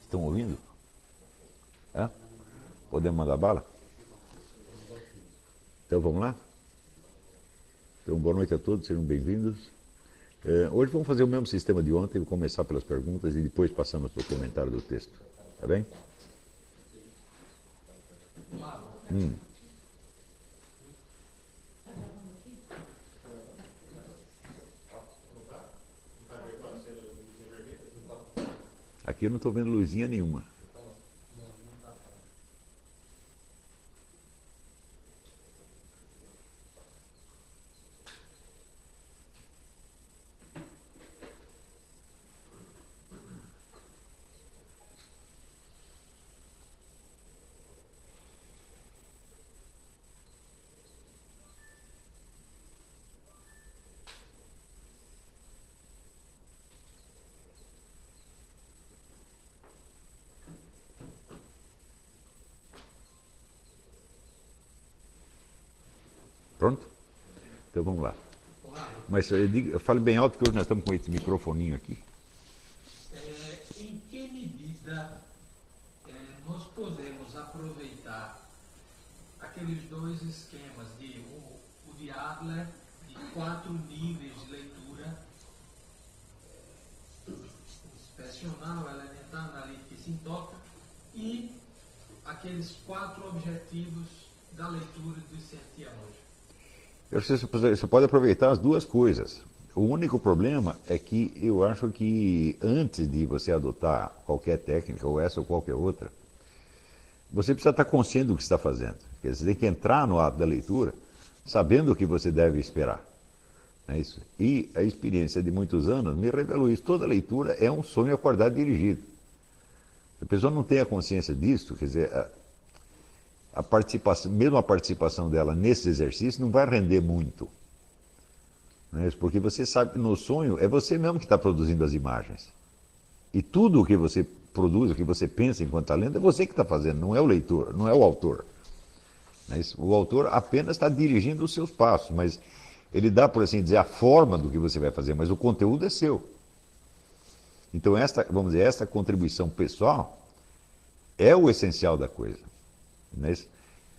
Estão ouvindo? É? Podemos mandar bala? Então vamos lá? Então, boa noite a todos, sejam bem-vindos. Hoje vamos fazer o mesmo sistema de ontem, vou começar pelas perguntas e depois passamos para o comentário do texto. Tá bem? Aqui eu não estou vendo luzinha nenhuma. Pronto? Então vamos lá. Mas fale bem alto, porque hoje nós estamos com esse microfoninho aqui. Em que medida nós podemos aproveitar aqueles dois esquemas, o de Adler, de 4 níveis de leitura, inspecional, elementar, analítica e sintótica, e aqueles 4 objetivos da leitura do ciência lógica? Você pode aproveitar as duas coisas. O único problema é que eu acho que antes de você adotar qualquer técnica, ou essa ou qualquer outra, você precisa estar consciente do que está fazendo. Quer dizer, você tem que entrar no ato da leitura sabendo o que você deve esperar. É isso. E a experiência de muitos anos me revelou isso. Toda leitura é um sonho acordado dirigido. Se a pessoa não tem a consciência disso, quer dizer, a participação, mesmo a participação dela nesse exercício não vai render muito. Não é isso? Porque você sabe que no sonho é você mesmo que está produzindo as imagens. E tudo o que você produz, o que você pensa enquanto está lendo, é você que está fazendo, não é o leitor, não é o autor. Não é isso? O autor apenas está dirigindo os seus passos, mas ele dá, por assim dizer, a forma do que você vai fazer, mas o conteúdo é seu. Então, vamos dizer, esta contribuição pessoal é o essencial da coisa. Não é isso?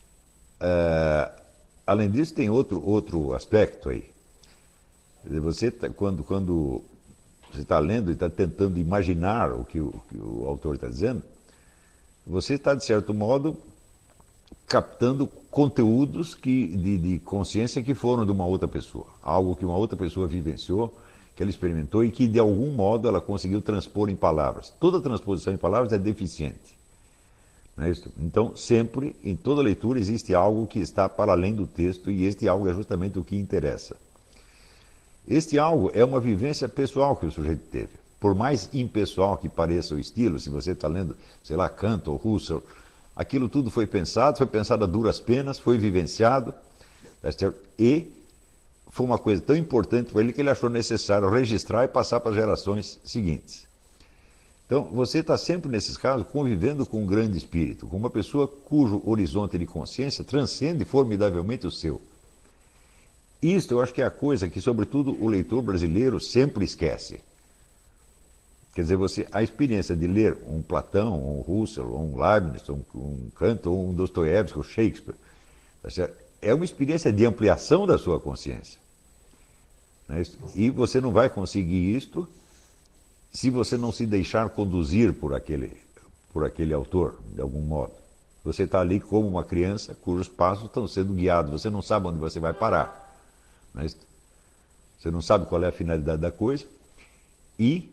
Além disso, tem outro aspecto aí. Quer dizer, você quando você está lendo e está tentando imaginar o que o autor está dizendo, você está, de certo modo, captando conteúdos de consciência que foram de uma outra pessoa. Algo que uma outra pessoa vivenciou, que ela experimentou e que, de algum modo, ela conseguiu transpor em palavras. Toda transposição em palavras é deficiente. Não é isso? Então, sempre, em toda leitura, existe algo que está para além do texto e este algo é justamente o que interessa. Este algo é uma vivência pessoal que o sujeito teve. Por mais impessoal que pareça o estilo, se você está lendo, sei lá, Kant ou Husserl, aquilo tudo foi pensado a duras penas, foi vivenciado, e foi uma coisa tão importante para ele que ele achou necessário registrar e passar para as gerações seguintes. Então, você está sempre, nesses casos, convivendo com um grande espírito, com uma pessoa cujo horizonte de consciência transcende formidavelmente o seu. Isto eu acho que é a coisa que, sobretudo, o leitor brasileiro sempre esquece. Quer dizer, a experiência de ler um Platão, um Husserl, um Leibniz, um Kant, um Dostoiévski, um Shakespeare, é uma experiência de ampliação da sua consciência. E você não vai conseguir isto se você não se deixar conduzir por aquele autor, de algum modo. Você está ali como uma criança cujos passos estão sendo guiados, você não sabe onde você vai parar. Você não sabe qual é a finalidade da coisa. E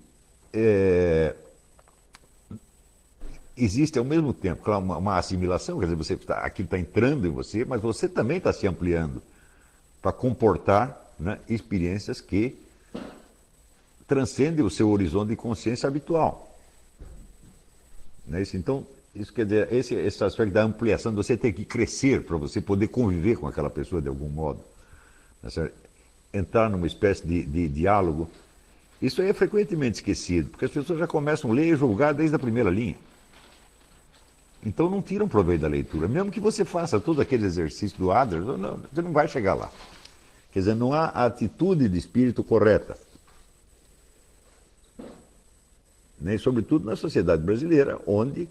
existe ao mesmo tempo claro, uma assimilação, quer dizer, aquilo está entrando em você, mas você também está se ampliando para comportar, né, experiências que transcendem o seu horizonte de consciência habitual. Não é isso? Então, isso quer dizer, esse aspecto da ampliação, de você ter que crescer para você poder conviver com aquela pessoa de algum modo, entrar numa espécie de diálogo, isso aí é frequentemente esquecido, porque as pessoas já começam a ler e julgar desde a primeira linha. Então não tiram proveito da leitura. Mesmo que você faça todo aquele exercício do Adler, você não vai chegar lá. Quer dizer, não há atitude de espírito correta. né? E sobretudo na sociedade brasileira, onde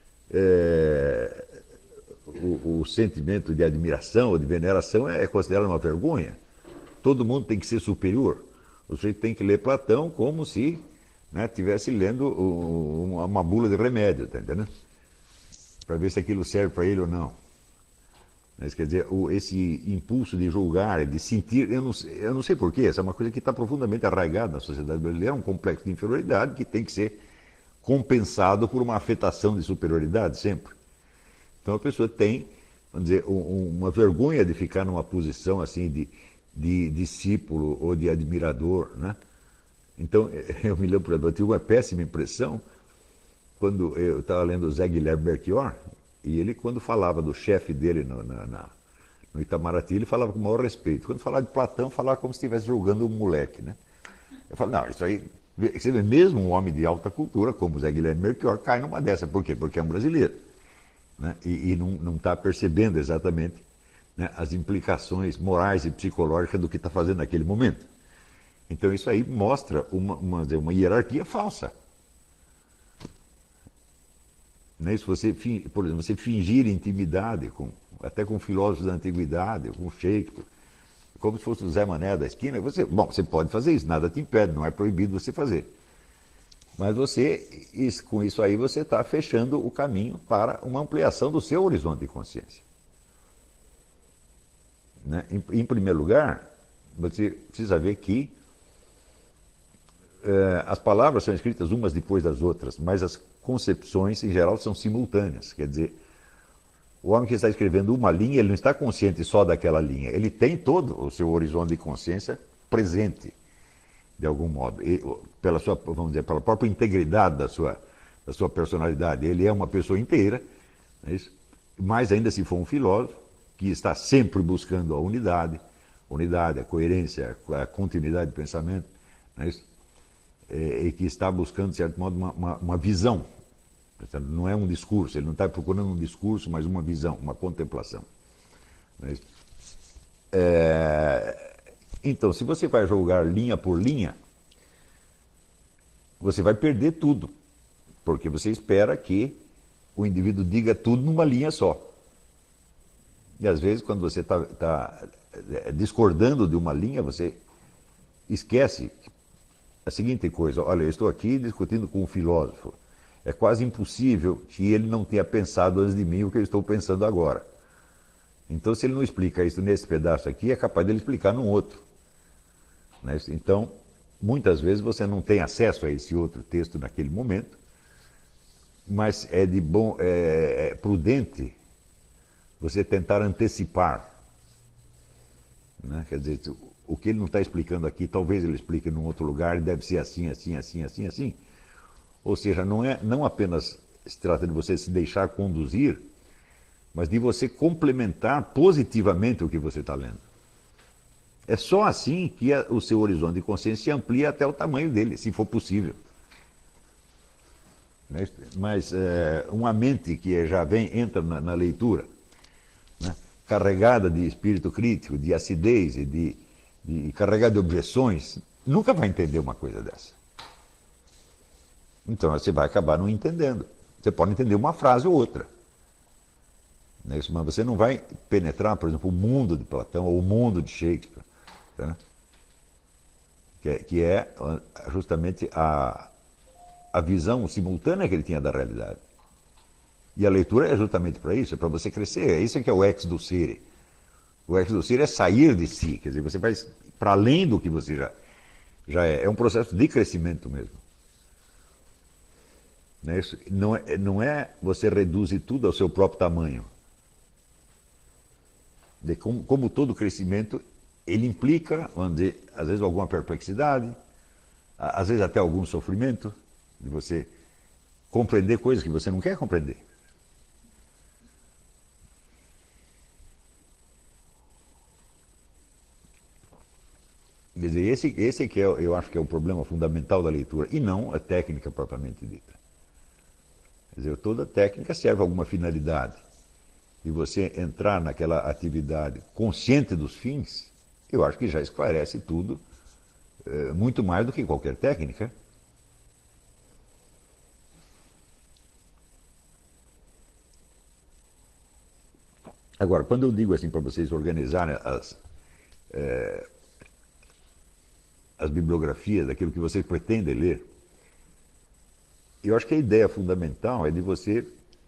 o sentimento de admiração ou de veneração é considerado uma vergonha. Todo mundo tem que ser superior. O sujeito tem que ler Platão como se estivesse lendo uma bula de remédio, tá entendendo? Para ver se aquilo serve para ele ou não. Mas, quer dizer, esse impulso de julgar, de sentir, eu não sei porquê, essa é uma coisa que está profundamente arraigada na sociedade brasileira, um complexo de inferioridade que tem que ser compensado por uma afetação de superioridade sempre. Então a pessoa tem, vamos dizer, uma vergonha de ficar numa posição assim de discípulo ou de admirador, né? Então eu me lembro, por exemplo, eu tive uma péssima impressão quando eu estava lendo o Zé Guilherme Belchior, e ele, quando falava do chefe dele no Itamaraty, ele falava com o maior respeito. Quando falava de Platão, falava como se estivesse julgando um moleque, né? Eu falo, não, isso aí, você vê, mesmo um homem de alta cultura, como o Zé Guilherme Belchior, cai numa dessa. Por quê? Porque é um brasileiro, né? E não está percebendo exatamente, né, as implicações morais e psicológicas do que está fazendo naquele momento. Então isso aí mostra uma hierarquia falsa. Né? Isso por exemplo, você fingir intimidade até com filósofos da antiguidade, com Shakespeare, como se fosse o Zé Mané da esquina, você pode fazer isso, nada te impede, não é proibido você fazer. Mas com isso aí, você está fechando o caminho para uma ampliação do seu horizonte de consciência. Né? Em primeiro lugar, você precisa ver que as palavras são escritas umas depois das outras, mas as concepções, em geral, são simultâneas. Quer dizer, o homem que está escrevendo uma linha, ele não está consciente só daquela linha, ele tem todo o seu horizonte de consciência presente, de algum modo, pela sua, vamos dizer, pela própria integridade da sua personalidade. Ele é uma pessoa inteira, não é isso? Mas ainda se for um filósofo, que está sempre buscando a unidade, a coerência, a continuidade de pensamento, não é isso? E que está buscando, de certo modo, uma visão. Não é um discurso, ele não está procurando um discurso, mas uma visão, uma contemplação. Então, se você vai julgar linha por linha, você vai perder tudo, porque você espera que o indivíduo diga tudo numa linha só. E às vezes, quando você está discordando de uma linha, você esquece a seguinte coisa: olha, eu estou aqui discutindo com um filósofo. É quase impossível que ele não tenha pensado antes de mim o que eu estou pensando agora. Então, se ele não explica isso nesse pedaço aqui, é capaz dele explicar num outro. Né? Então, muitas vezes você não tem acesso a esse outro texto naquele momento, mas é prudente você tentar antecipar. Né? Quer dizer, o que ele não está explicando aqui, talvez ele explique num outro lugar, deve ser assim, assim, assim, assim, assim. Ou seja, não apenas se trata de você se deixar conduzir, mas de você complementar positivamente o que você está lendo. É só assim que o seu horizonte de consciência se amplia até o tamanho dele, se for possível. Mas uma mente que entra na leitura, né, carregada de espírito crítico, de acidez e carregada de objeções, nunca vai entender uma coisa dessa. Então você vai acabar não entendendo. Você pode entender uma frase ou outra. Mas você não vai penetrar, por exemplo, o mundo de Platão ou o mundo de Shakespeare. Tá? Que é justamente a visão simultânea que ele tinha da realidade. E a leitura é justamente para isso, é para você crescer. É isso que é o ex docere. O ex docere é sair de si, quer dizer, você vai para além do que você já é. É um processo de crescimento mesmo. Não é você reduzir tudo ao seu próprio tamanho. Como todo crescimento, ele implica, vamos dizer, às vezes alguma perplexidade, às vezes até algum sofrimento, de você compreender coisas que você não quer compreender. Quer dizer, esse que eu acho que é o problema fundamental da leitura, e não a técnica propriamente dita. Quer dizer, toda técnica serve a alguma finalidade. E você entrar naquela atividade consciente dos fins, eu acho que já esclarece tudo, muito mais do que qualquer técnica. Agora, quando eu digo assim para vocês organizarem as bibliografias daquilo que vocês pretendem ler, eu acho que a ideia fundamental é de você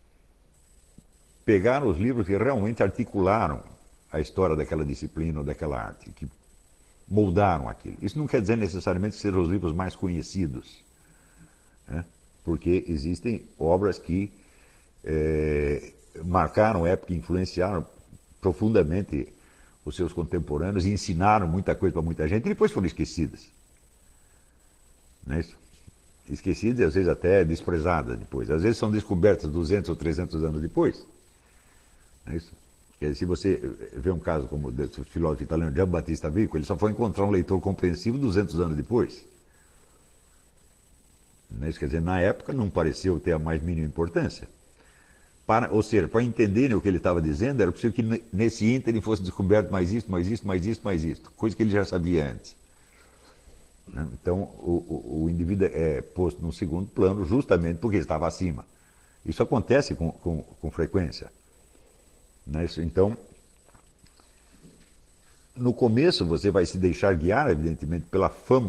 pegar os livros que realmente articularam a história daquela disciplina ou daquela arte, que moldaram aquilo. Isso não quer dizer necessariamente que sejam os livros mais conhecidos, né? Porque existem obras que marcaram época e influenciaram profundamente os seus contemporâneos e ensinaram muita coisa para muita gente e depois foram esquecidas. Não é isso? Esquecidas e às vezes até desprezadas depois. Às vezes são descobertas 200 ou 300 anos depois. Não é isso? Porque se você vê um caso como o do filósofo italiano Giambattista Vico, ele só foi encontrar um leitor compreensivo 200 anos depois. Não é isso? Quer dizer, na época não pareceu ter a mais mínima importância. Ou seja, para entenderem o que ele estava dizendo, era possível que nesse ínterim fosse descoberto mais isso, mais isso, mais isso, mais isso, coisa que ele já sabia antes. Então, o indivíduo é posto num segundo plano justamente porque estava acima. Isso acontece com frequência. Né? Então, no começo você vai se deixar guiar, evidentemente, pela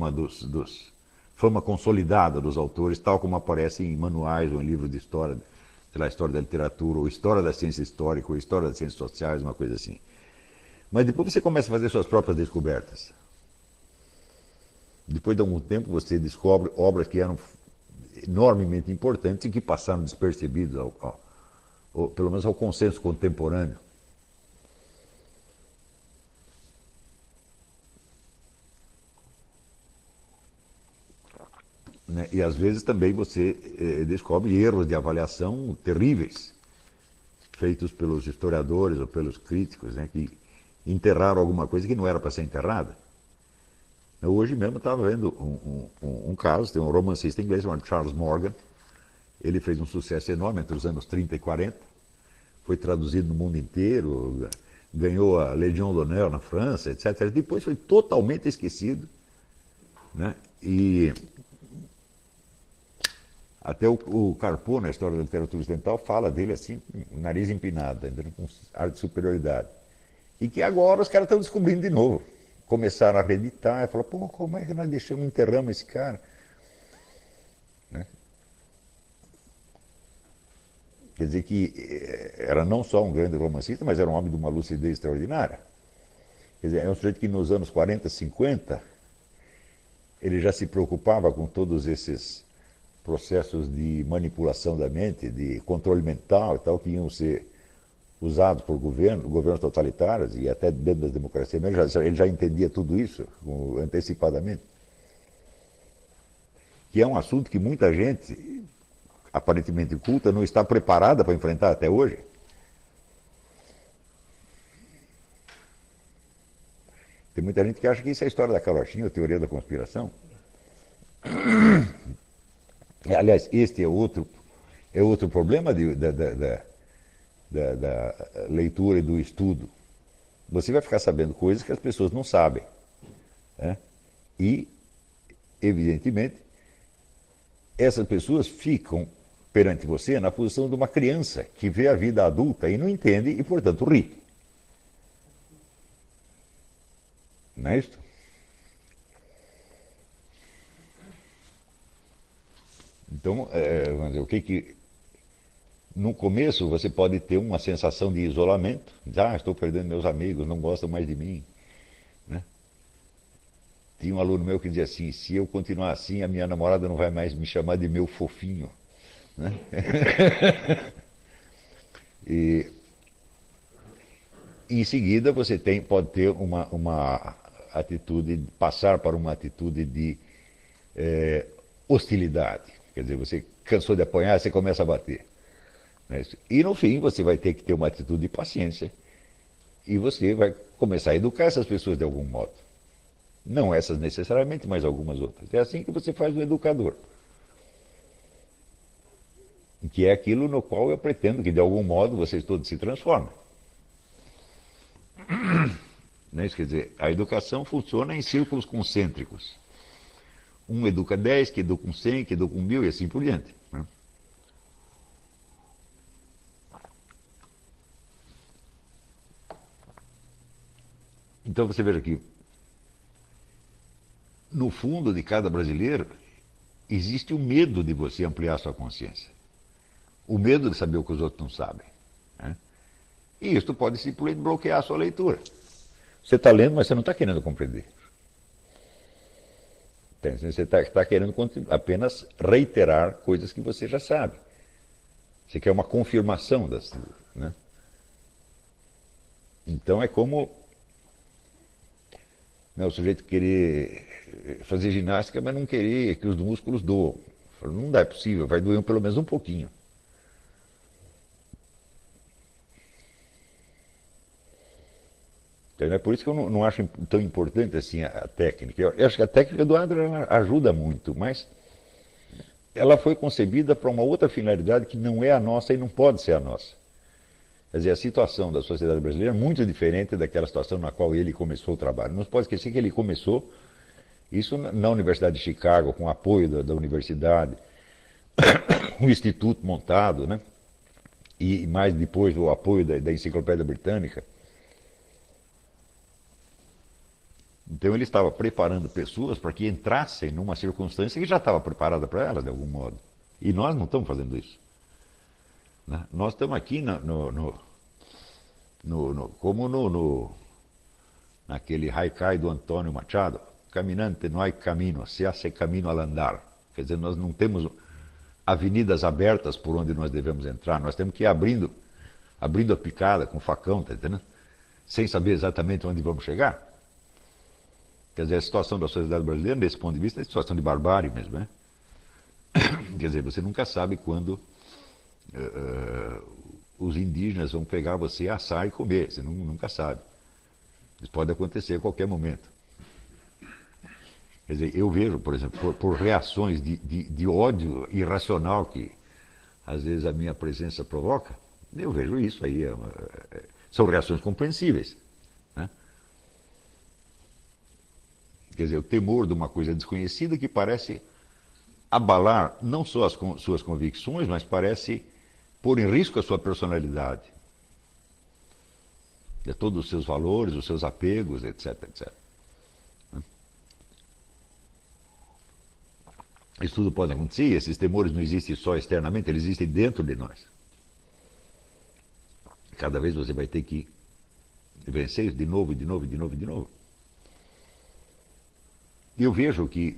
fama consolidada dos autores, tal como aparece em manuais ou em livros de história, sei lá, história da literatura, ou história da ciência histórica, ou história das ciências sociais, uma coisa assim. Mas depois você começa a fazer suas próprias descobertas. Depois de algum tempo você descobre obras que eram enormemente importantes e que passaram despercebidas, pelo menos ao consenso contemporâneo. Né? E às vezes também você descobre erros de avaliação terríveis, feitos pelos historiadores ou pelos críticos, né, que enterraram alguma coisa que não era para ser enterrada. Eu hoje mesmo estava vendo um caso, tem um romancista inglês chamado Charles Morgan, ele fez um sucesso enorme entre os anos 30 e 40, foi traduzido no mundo inteiro, ganhou a Légion d'honneur na França, etc. Depois foi totalmente esquecido, né? E até o Carpo, na história da literatura ocidental, fala dele assim, com o nariz empinado, com ar de superioridade. E que agora os caras estão descobrindo de novo. Começaram a reeditar, e falaram, pô, como é que nós enterramos esse cara? Né? Quer dizer que era não só um grande romancista, mas era um homem de uma lucidez extraordinária. Quer dizer, é um sujeito que nos anos 40, 50, ele já se preocupava com todos esses processos de manipulação da mente, de controle mental e tal, que iam ser usados por governos totalitários e até dentro das democracias. Ele já entendia tudo isso antecipadamente. Que é um assunto que muita gente, aparentemente culta, não está preparada para enfrentar até hoje. Tem muita gente que acha que isso é a história da carochinha, a teoria da conspiração. Aliás, este é outro problema da leitura e do estudo. Você vai ficar sabendo coisas que as pessoas não sabem. Né? E, evidentemente, essas pessoas ficam perante você na posição de uma criança que vê a vida adulta e não entende e, portanto, ri. Não é isso? Então, vamos dizer, o que no começo você pode ter uma sensação de isolamento, estou perdendo meus amigos, não gostam mais de mim. Né? Tinha um aluno meu que dizia assim, se eu continuar assim, a minha namorada não vai mais me chamar de meu fofinho. Né? E em seguida você pode ter uma atitude, passar para uma atitude de hostilidade. Quer dizer, você cansou de apanhar, você começa a bater. Né? E no fim você vai ter que ter uma atitude de paciência e você vai começar a educar essas pessoas de algum modo. Não essas necessariamente, mas algumas outras. É assim que você faz o educador. Que é aquilo no qual eu pretendo que de algum modo vocês todos se transformem. Não é isso? Quer dizer, a educação funciona em círculos concêntricos. Um educa 10, que educa um 100, que educa um 1000 e assim por diante. Né? Então você veja que, no fundo de cada brasileiro, existe o medo de você ampliar sua consciência. O medo de saber o que os outros não sabem. Né? E isso pode simplesmente bloquear a sua leitura. Você está lendo, mas você não está querendo compreender. Você está querendo apenas reiterar coisas que você já sabe. Você quer uma confirmação das coisas. Né? Então é como o sujeito querer fazer ginástica, mas não querer que os músculos doam. Não dá, é possível, vai doer pelo menos um pouquinho. Então, é por isso que eu não acho tão importante assim a técnica. Eu acho que a técnica do Adler ajuda muito, mas ela foi concebida para uma outra finalidade que não é a nossa e não pode ser a nossa. Quer dizer, a situação da sociedade brasileira é muito diferente daquela situação na qual ele começou o trabalho. Não se pode esquecer que ele começou isso na Universidade de Chicago, com o apoio da universidade, um instituto montado, né? E mais depois o apoio da Enciclopédia Britânica. Então ele estava preparando pessoas para que entrassem numa circunstância que já estava preparada para elas, de algum modo. E nós não estamos fazendo isso. Né? Nós estamos aqui naquele haikai do Antônio Machado, caminante não há caminho, se hace caminho al andar. Quer dizer, nós não temos avenidas abertas por onde nós devemos entrar, nós temos que ir abrindo a picada com facão, tá entendendo? Sem saber exatamente onde vamos chegar. Quer dizer, a situação da sociedade brasileira, desse ponto de vista, é a situação de barbárie mesmo. Né? Quer dizer, você nunca sabe quando os indígenas vão pegar você, assar e comer. Você nunca sabe. Isso pode acontecer a qualquer momento. Quer dizer, eu vejo, por exemplo, por reações de ódio irracional que às vezes a minha presença provoca, eu vejo isso aí. São reações compreensíveis. Né? Quer dizer, o temor de uma coisa desconhecida que parece abalar não só as suas convicções, mas parece pôr em risco a sua personalidade. Todos os seus valores, os seus apegos, etc, etc. Isso tudo pode acontecer, e esses temores não existem só externamente, eles existem dentro de nós. Cada vez você vai ter que vencer isso de novo, de novo, de novo, de novo. E eu vejo que,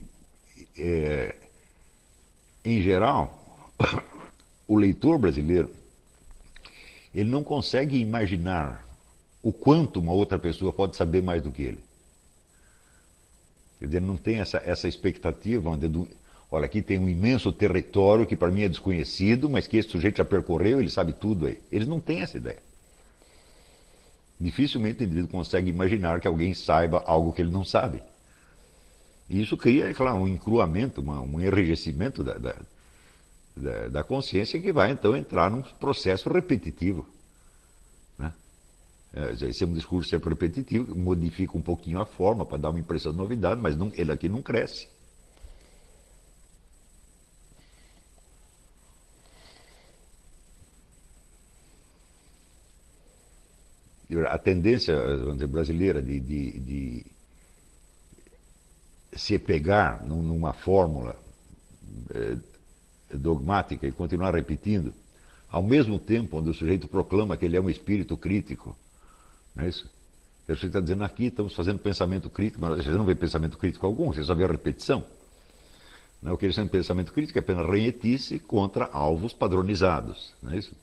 em geral, o leitor brasileiro, ele não consegue imaginar o quanto uma outra pessoa pode saber mais do que ele. Quer dizer, não tem essa expectativa, olha, aqui tem um imenso território que para mim é desconhecido, mas que esse sujeito já percorreu, ele sabe tudo aí. Eles não têm essa ideia. Dificilmente o indivíduo consegue imaginar que alguém saiba algo que ele não sabe. E isso cria, é claro, um encruamento, um enrijecimento da consciência que vai então entrar num processo repetitivo. Né? Esse é um discurso sempre repetitivo, modifica um pouquinho a forma para dar uma impressão de novidade, mas ele aqui não cresce. A tendência, vamos dizer, brasileira de se pegar numa fórmula dogmática e continuar repetindo, ao mesmo tempo onde o sujeito proclama que ele é um espírito crítico, não é isso? O sujeito está dizendo, aqui estamos fazendo pensamento crítico, mas você não vê pensamento crítico algum, você só vê a repetição. Não, o que eles chamam de pensamento crítico é apenas renhetice contra alvos padronizados, não é isso?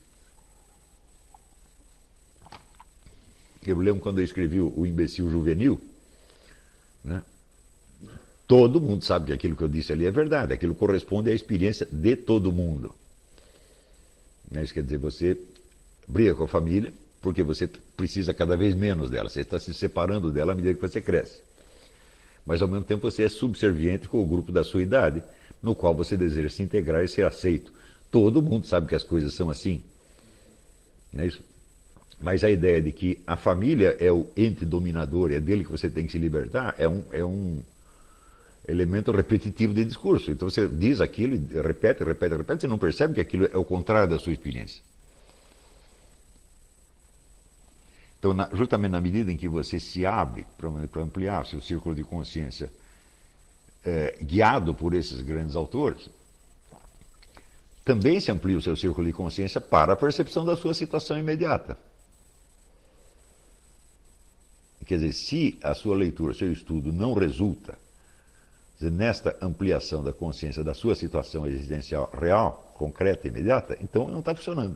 Eu lembro quando eu escrevi o Imbecil Juvenil, né? Todo mundo sabe que aquilo que eu disse ali é verdade, aquilo corresponde à experiência de todo mundo. Isso quer dizer, você briga com a família porque você precisa cada vez menos dela, você está se separando dela à medida que você cresce. Mas ao mesmo tempo você é subserviente com o grupo da sua idade, no qual você deseja se integrar e ser aceito. Todo mundo sabe que as coisas são assim. Não é isso? Mas a ideia de que a família é o ente dominador, é dele que você tem que se libertar, é um elemento repetitivo de discurso. Então você diz aquilo, repete, repete, repete, você não percebe que aquilo é o contrário da sua experiência. Então, justamente na medida em que você se abre para ampliar seu círculo de consciência, guiado por esses grandes autores, também se amplia o seu círculo de consciência para a percepção da sua situação imediata. Quer dizer, se a sua leitura, seu estudo não resulta nesta ampliação da consciência da sua situação existencial real, concreta e imediata, então não está funcionando.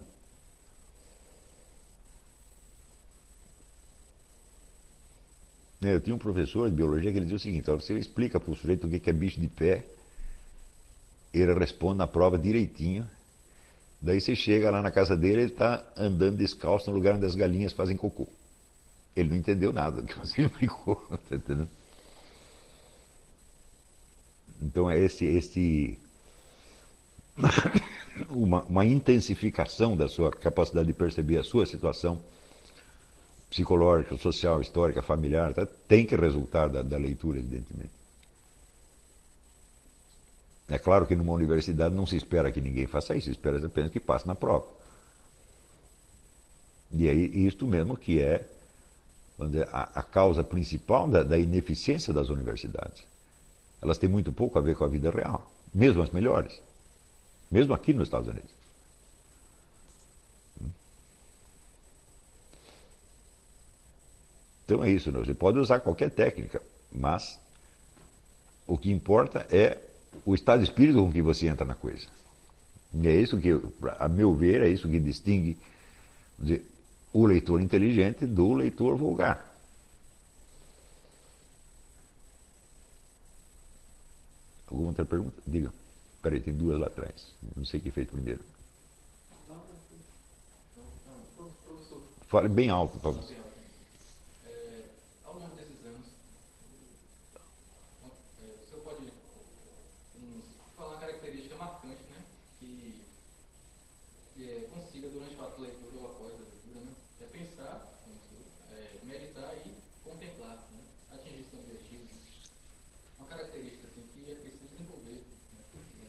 Eu tinha um professor de biologia que ele dizia o seguinte: você explica para o sujeito o que é bicho de pé, ele responde na prova direitinho, daí você chega lá na casa dele, ele está andando descalço no lugar onde as galinhas fazem cocô. Ele não entendeu nada do que você explicou, tá entendendo? Então é uma intensificação da sua capacidade de perceber a sua situação psicológica, social, histórica, familiar, tá? Tem que resultar da leitura, evidentemente. É claro que numa universidade não se espera que ninguém faça isso, se espera apenas que passe na prova. E aí, isto mesmo que é, vamos dizer, a causa principal da ineficiência das universidades. Elas têm muito pouco a ver com a vida real, mesmo as melhores, mesmo aqui nos Estados Unidos. Então é isso, né? Você pode usar qualquer técnica, mas o que importa é o estado de espírito com que você entra na coisa. E é isso que, a meu ver, é isso que distingue, dizer, o leitor inteligente do leitor vulgar. Alguma outra pergunta? Diga. Espera aí, tem duas lá atrás. Não sei o que fez primeiro. Fale bem alto para você. Ao longo desses anos, o senhor pode falar uma característica marcante, né? Que consiga, durante a leitura ou após a leitura, né? É pensar, meditar e contemplar, né? Atingir seus objetivos. Uma característica assim, que é preciso desenvolver, né?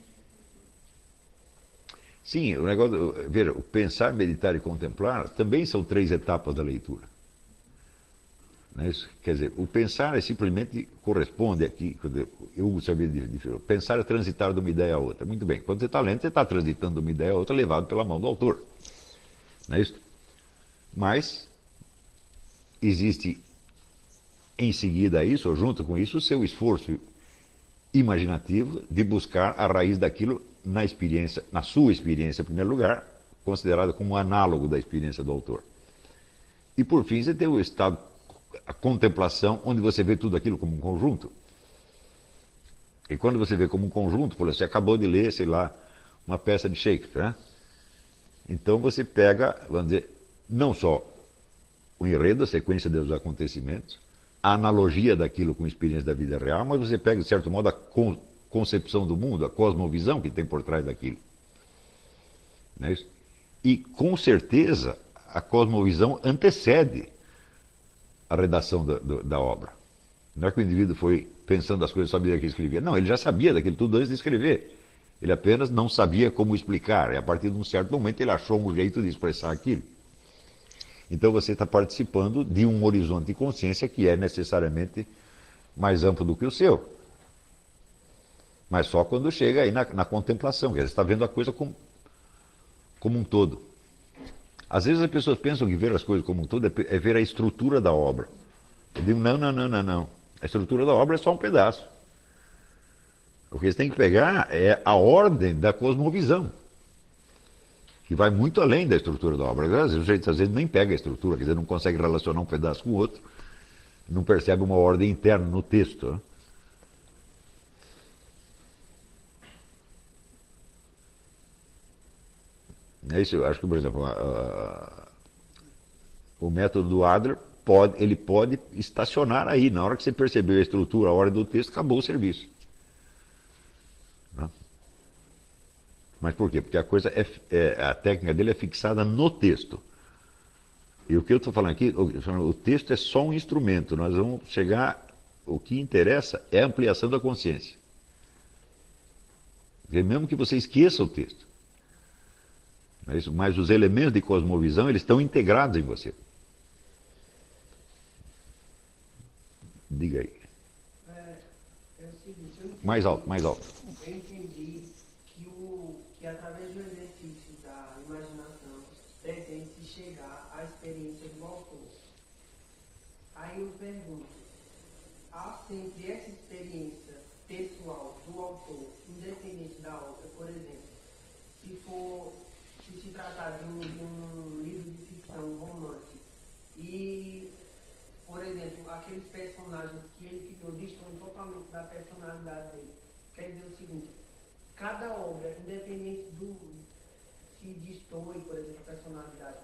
Sim, o negócio, veja, o pensar, meditar e contemplar também são três etapas da leitura. Não é isso? Quer dizer, o pensar simplesmente corresponde aqui, eu sabia de pensar é transitar de uma ideia a outra. Muito bem, quando você está lendo, você está transitando de uma ideia a outra, levado pela mão do autor. Não é isso? Mas existe em seguida a isso, ou junto com isso, o seu esforço imaginativo de buscar a raiz daquilo na experiência, na sua experiência, em primeiro lugar, considerada como um análogo da experiência do autor. E por fim, você tem o estado, a contemplação, onde você vê tudo aquilo como um conjunto. E quando você vê como um conjunto, por exemplo, você acabou de ler, sei lá, uma peça de Shakespeare, né? Então você pega, vamos dizer, não só o enredo, a sequência dos acontecimentos, a analogia daquilo com a experiência da vida real, mas você pega, de certo modo, a concepção do mundo, a cosmovisão que tem por trás daquilo. Não é isso? E, com certeza, a cosmovisão antecede a redação da obra. Não é que o indivíduo foi pensando as coisas, sabia que escrevia. Não, ele já sabia daquilo tudo antes de escrever. Ele apenas não sabia como explicar. E a partir de um certo momento ele achou um jeito de expressar aquilo. Então você está participando de um horizonte de consciência que é necessariamente mais amplo do que o seu. Mas só quando chega aí na contemplação, quer dizer, você está vendo a coisa como um todo. Às vezes as pessoas pensam que ver as coisas como um todo é ver a estrutura da obra. Eu digo, não, não, não, não, não. A estrutura da obra é só um pedaço. O que eles têm que pegar é a ordem da cosmovisão, que vai muito além da estrutura da obra. Às vezes nem pega a estrutura, quer dizer, não consegue relacionar um pedaço com o outro, não percebe uma ordem interna no texto. Né? É isso, eu acho que, por exemplo, o método do Adler ele pode estacionar aí. Na hora que você percebeu a estrutura, a ordem do texto, acabou o serviço. Né? Mas por quê? Porque a técnica dele é fixada no texto. E o que eu estou falando aqui, o texto é só um instrumento. Nós vamos chegar, o que interessa é a ampliação da consciência. Mesmo que você esqueça o texto. Mas os elementos de cosmovisão, eles estão integrados em você. diga aí. É o seguinte, eu entendi, Mais alto, mais alto. eu entendi que através do exercício da imaginação pretende-se chegar à experiência do autor. Aí eu pergunto, há sempre essa experiência pessoal do autor, independente da obra, por exemplo, se tratar de um livro de ficção, um romance, e, por exemplo, aqueles personagens que ele criou distam totalmente da personalidade dele. Quer dizer o seguinte, cada obra, independente se destoe, por exemplo, a personalidade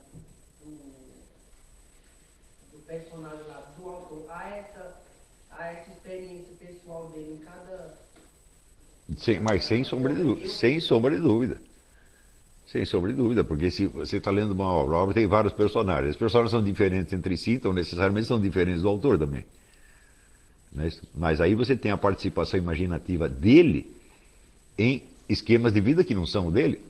do personagem lá, do autor, há essa experiência pessoal dele em cada... Mas sem sombra de dúvida. Sem sombra de dúvida. Sem sombra de dúvida, porque se você está lendo uma obra, a obra tem vários personagens. Os personagens são diferentes entre si, então necessariamente são diferentes do autor também. Mas aí você tem a participação imaginativa dele em esquemas de vida que não são o dele.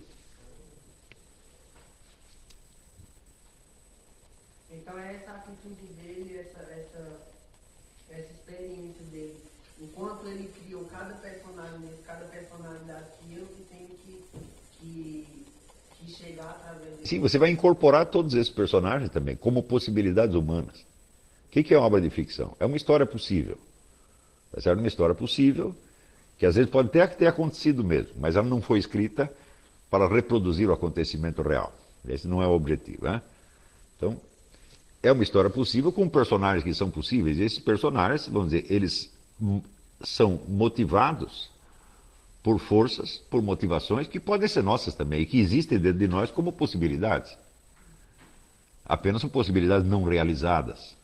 Então é essa atitude dele, essa experiência dele. Enquanto ele criou cada personalidade que eu que tenho que chegar através dele. Sim, você vai incorporar todos esses personagens também, como possibilidades humanas. O que é uma obra de ficção? É uma história possível. Tá certo? Uma história possível, que às vezes pode até ter acontecido mesmo, mas ela não foi escrita para reproduzir o acontecimento real. Esse não é o objetivo. Né? Então, é uma história possível com personagens que são possíveis. E esses personagens, vamos dizer, eles são motivados por forças, por motivações que podem ser nossas também, e que existem dentro de nós como possibilidades. Apenas são possibilidades não realizadas.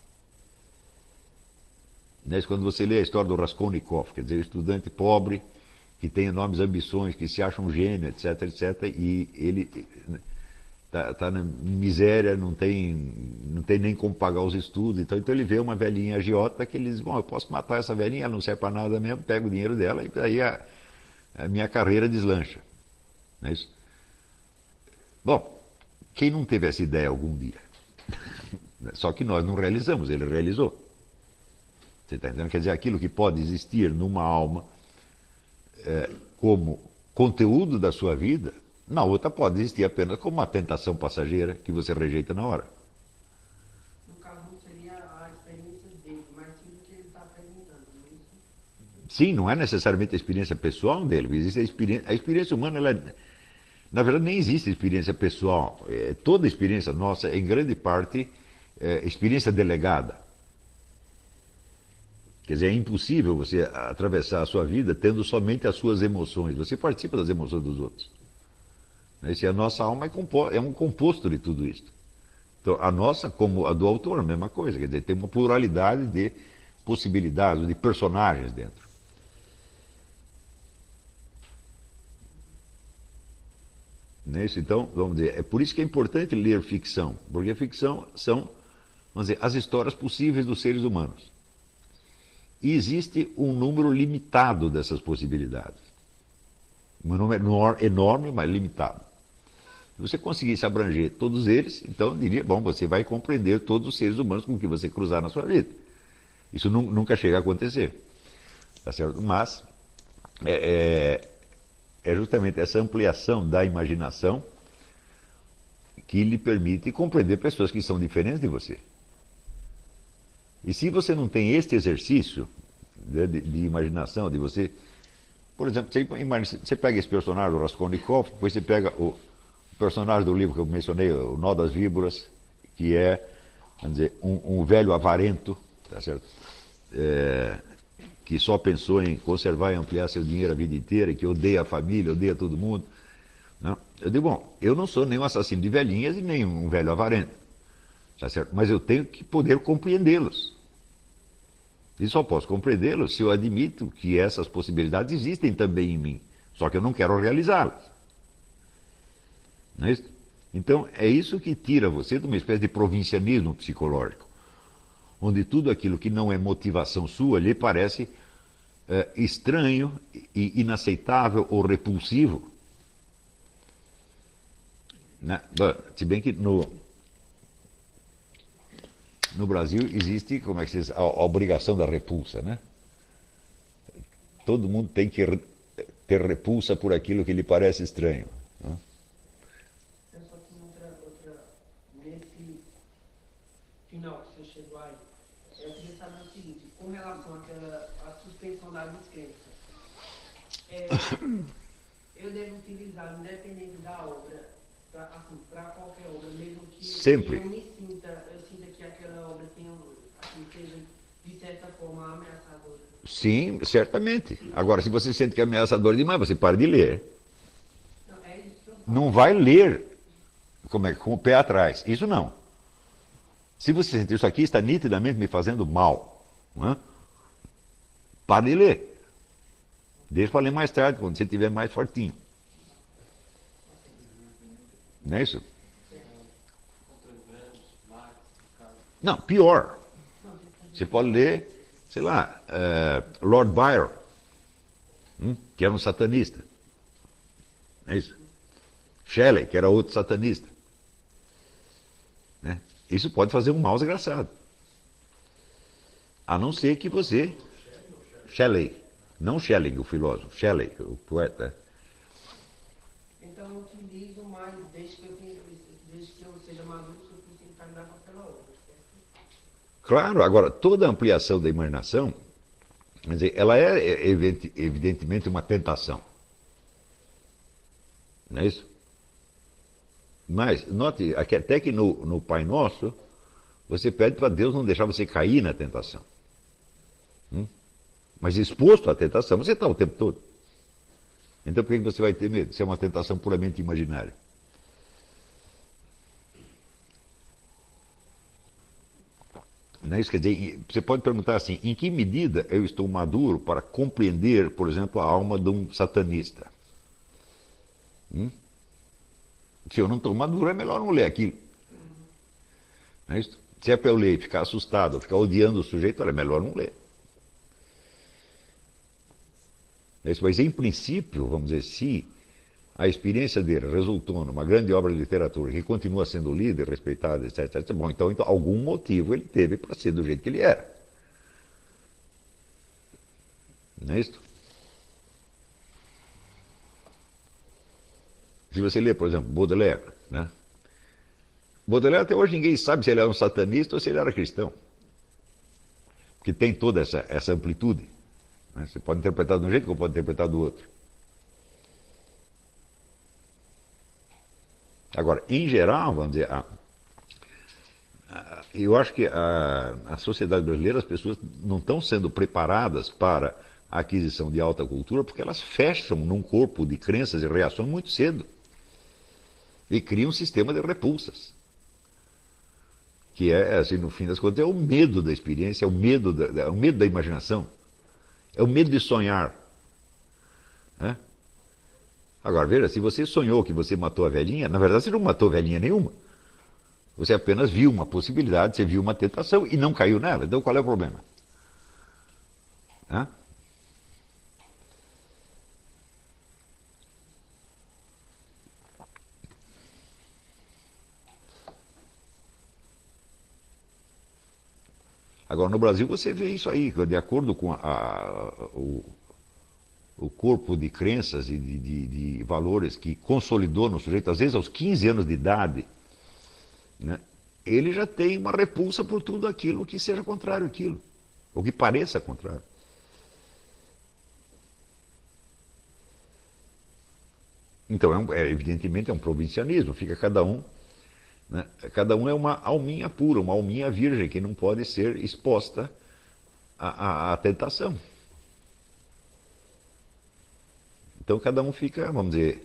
Quando você lê a história do Raskolnikov, quer dizer, o estudante pobre, que tem enormes ambições, que se acha um gênio, etc, etc, e ele está na miséria, não tem nem como pagar os estudos, então ele vê uma velhinha agiota que ele diz, bom, eu posso matar essa velhinha, ela não serve para nada mesmo, pego o dinheiro dela e aí a minha carreira deslancha. Não é isso? Bom, quem não teve essa ideia algum dia? Só que nós não realizamos, ele realizou. Você está entendendo? Quer dizer, aquilo que pode existir numa alma como conteúdo da sua vida, na outra pode existir apenas como uma tentação passageira que você rejeita na hora. No caso, não seria a experiência dele, mas sim o que ele está perguntando, não é isso? Sim, não é necessariamente a experiência pessoal dele, existe a experiência humana, na verdade nem existe experiência pessoal. Toda experiência nossa, em grande parte, é experiência delegada. Quer dizer, é impossível você atravessar a sua vida tendo somente as suas emoções. Você participa das emoções dos outros. E a nossa alma é um composto de tudo isso. Então, a nossa, como a do autor, a mesma coisa. Quer dizer, tem uma pluralidade de possibilidades, de personagens dentro. Então, vamos dizer, é por isso que é importante ler ficção. Porque a ficção são, vamos dizer, as histórias possíveis dos seres humanos. E existe um número limitado dessas possibilidades. Um número enorme, mas limitado. Se você conseguisse abranger todos eles, então eu diria, bom, você vai compreender todos os seres humanos com que você cruzar na sua vida. Isso nunca chega a acontecer. Tá certo? Mas é justamente essa ampliação da imaginação que lhe permite compreender pessoas que são diferentes de você. E se você não tem este exercício de imaginação, de você... Por exemplo, você pega esse personagem, o Raskolnikov, depois você pega o personagem do livro que eu mencionei, O Nó das Víboras, que é, vamos dizer, um velho avarento, tá certo? Que só pensou em conservar e ampliar seu dinheiro a vida inteira, que odeia a família, odeia todo mundo. Não? Eu digo, bom, eu não sou nem um assassino de velhinhas e nem um velho avarento. Tá certo? Mas eu tenho que poder compreendê-los. E só posso compreendê-los se eu admito que essas possibilidades existem também em mim. Só que eu não quero realizá-las. Não é isso? Então, é isso que tira você de uma espécie de provincianismo psicológico, onde tudo aquilo que não é motivação sua lhe parece estranho, e inaceitável ou repulsivo. Né? Se bem que no Brasil existe, como é que se diz, a obrigação da repulsa, né? Todo mundo tem que ter repulsa por aquilo que lhe parece estranho. Né? Eu só tenho outra. Nesse final que você chegou aí, eu queria saber o seguinte, com relação à suspensão da descrença, eu devo utilizar, independente da obra, para qualquer obra, mesmo que Sempre. eu sinta que aquela obra tenha, assim, seja de certa forma ameaçadora. Sim, certamente. Agora, se você sente que é ameaçador demais, você para de ler. Não, é isso que eu falo. Não vai ler com o pé atrás. Isso não. Se você sentir isso aqui está nitidamente me fazendo mal, não é? Para de ler. Deixa para ler mais tarde, quando você estiver mais fortinho. Não é isso? Não, pior. Você pode ler, sei lá, Lord Byron, que era um satanista. Não é isso? Shelley, que era outro satanista. Né? Isso pode fazer um mal desgraçado. A não ser que você... Shelley. Não Schelling, o filósofo. Shelley, o poeta. Então eu utilizo mais, desde que eu seja maduro o suficiente para lidar com aquela obra. Claro, agora, toda ampliação da imaginação, quer dizer, ela é evidentemente uma tentação. Não é isso? Mas, note, até que no Pai Nosso, você pede para Deus não deixar você cair na tentação. Mas exposto à tentação, você está o tempo todo. Então por que você vai ter medo? Se é uma tentação puramente imaginária. Não é isso? Quer dizer, você pode perguntar assim, em que medida eu estou maduro para compreender, por exemplo, a alma de um satanista? Se eu não estou maduro, é melhor não ler aquilo. Não é isso? Se é para eu ler e ficar assustado, ficar odiando o sujeito, é melhor não ler. Mas, em princípio, vamos dizer, se a experiência dele resultou numa grande obra de literatura que continua sendo lida, respeitada, etc, etc, bom, então algum motivo ele teve para ser do jeito que ele era. Não é isso? Se você lê, por exemplo, Baudelaire, né? Baudelaire até hoje ninguém sabe se ele era um satanista ou se ele era cristão. Porque tem toda essa amplitude. Você pode interpretar de um jeito como pode interpretar do outro. Agora, em geral, vamos dizer, eu acho que a sociedade brasileira, as pessoas não estão sendo preparadas para a aquisição de alta cultura porque elas fecham num corpo de crenças e reações muito cedo. E criam um sistema de repulsas. Que é, assim, no fim das contas, é o medo da experiência, é o medo da imaginação. É o medo de sonhar. Né? Agora, veja, se você sonhou que você matou a velhinha, na verdade você não matou velhinha nenhuma. Você apenas viu uma possibilidade, você viu uma tentação e não caiu nela. Então qual é o problema? Hã? Agora, no Brasil você vê isso aí, de acordo com o corpo de crenças e de valores que consolidou no sujeito, às vezes aos 15 anos de idade, né, ele já tem uma repulsa por tudo aquilo que seja contrário àquilo, ou que pareça contrário. Então, evidentemente, é um provincianismo, fica cada um, né, cada um é uma alminha pura, uma alminha virgem, que não pode ser exposta à tentação. Então cada um fica, vamos dizer,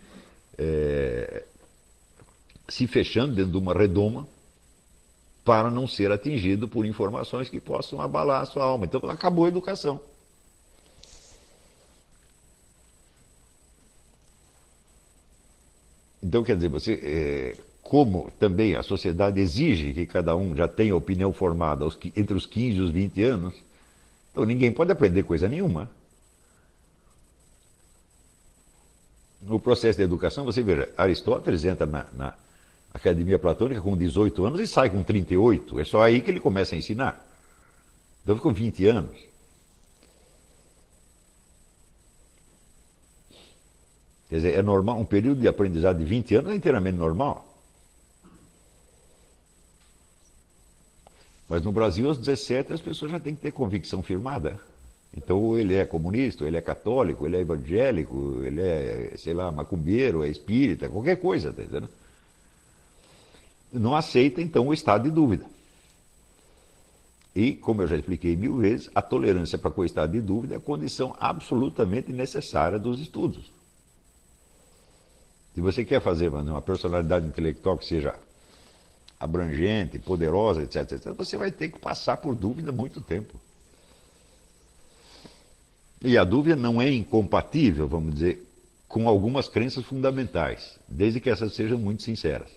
se fechando dentro de uma redoma para não ser atingido por informações que possam abalar a sua alma. Então acabou a educação. Então, quer dizer, você, como também a sociedade exige que cada um já tenha opinião formada entre os 15 e os 20 anos, então ninguém pode aprender coisa nenhuma. No processo de educação, você veja, Aristóteles entra academia platônica com 18 anos e sai com 38. É só aí que ele começa a ensinar. Então ficou 20 anos. Quer dizer, é normal, um período de aprendizado de 20 anos é inteiramente normal. Mas no Brasil, aos 17, as pessoas já têm que ter convicção firmada. Então, ou ele é comunista, ou ele é católico, ele é evangélico, ele é, sei lá, macumbeiro, é espírita, qualquer coisa, tá entendendo? Não aceita, então, o estado de dúvida. E, como eu já expliquei 1000 vezes, a tolerância para com o estado de dúvida é a condição absolutamente necessária dos estudos. Se você quer fazer uma personalidade intelectual que seja abrangente, poderosa, etc., etc., você vai ter que passar por dúvida muito tempo. E a dúvida não é incompatível, vamos dizer, com algumas crenças fundamentais, desde que essas sejam muito sinceras.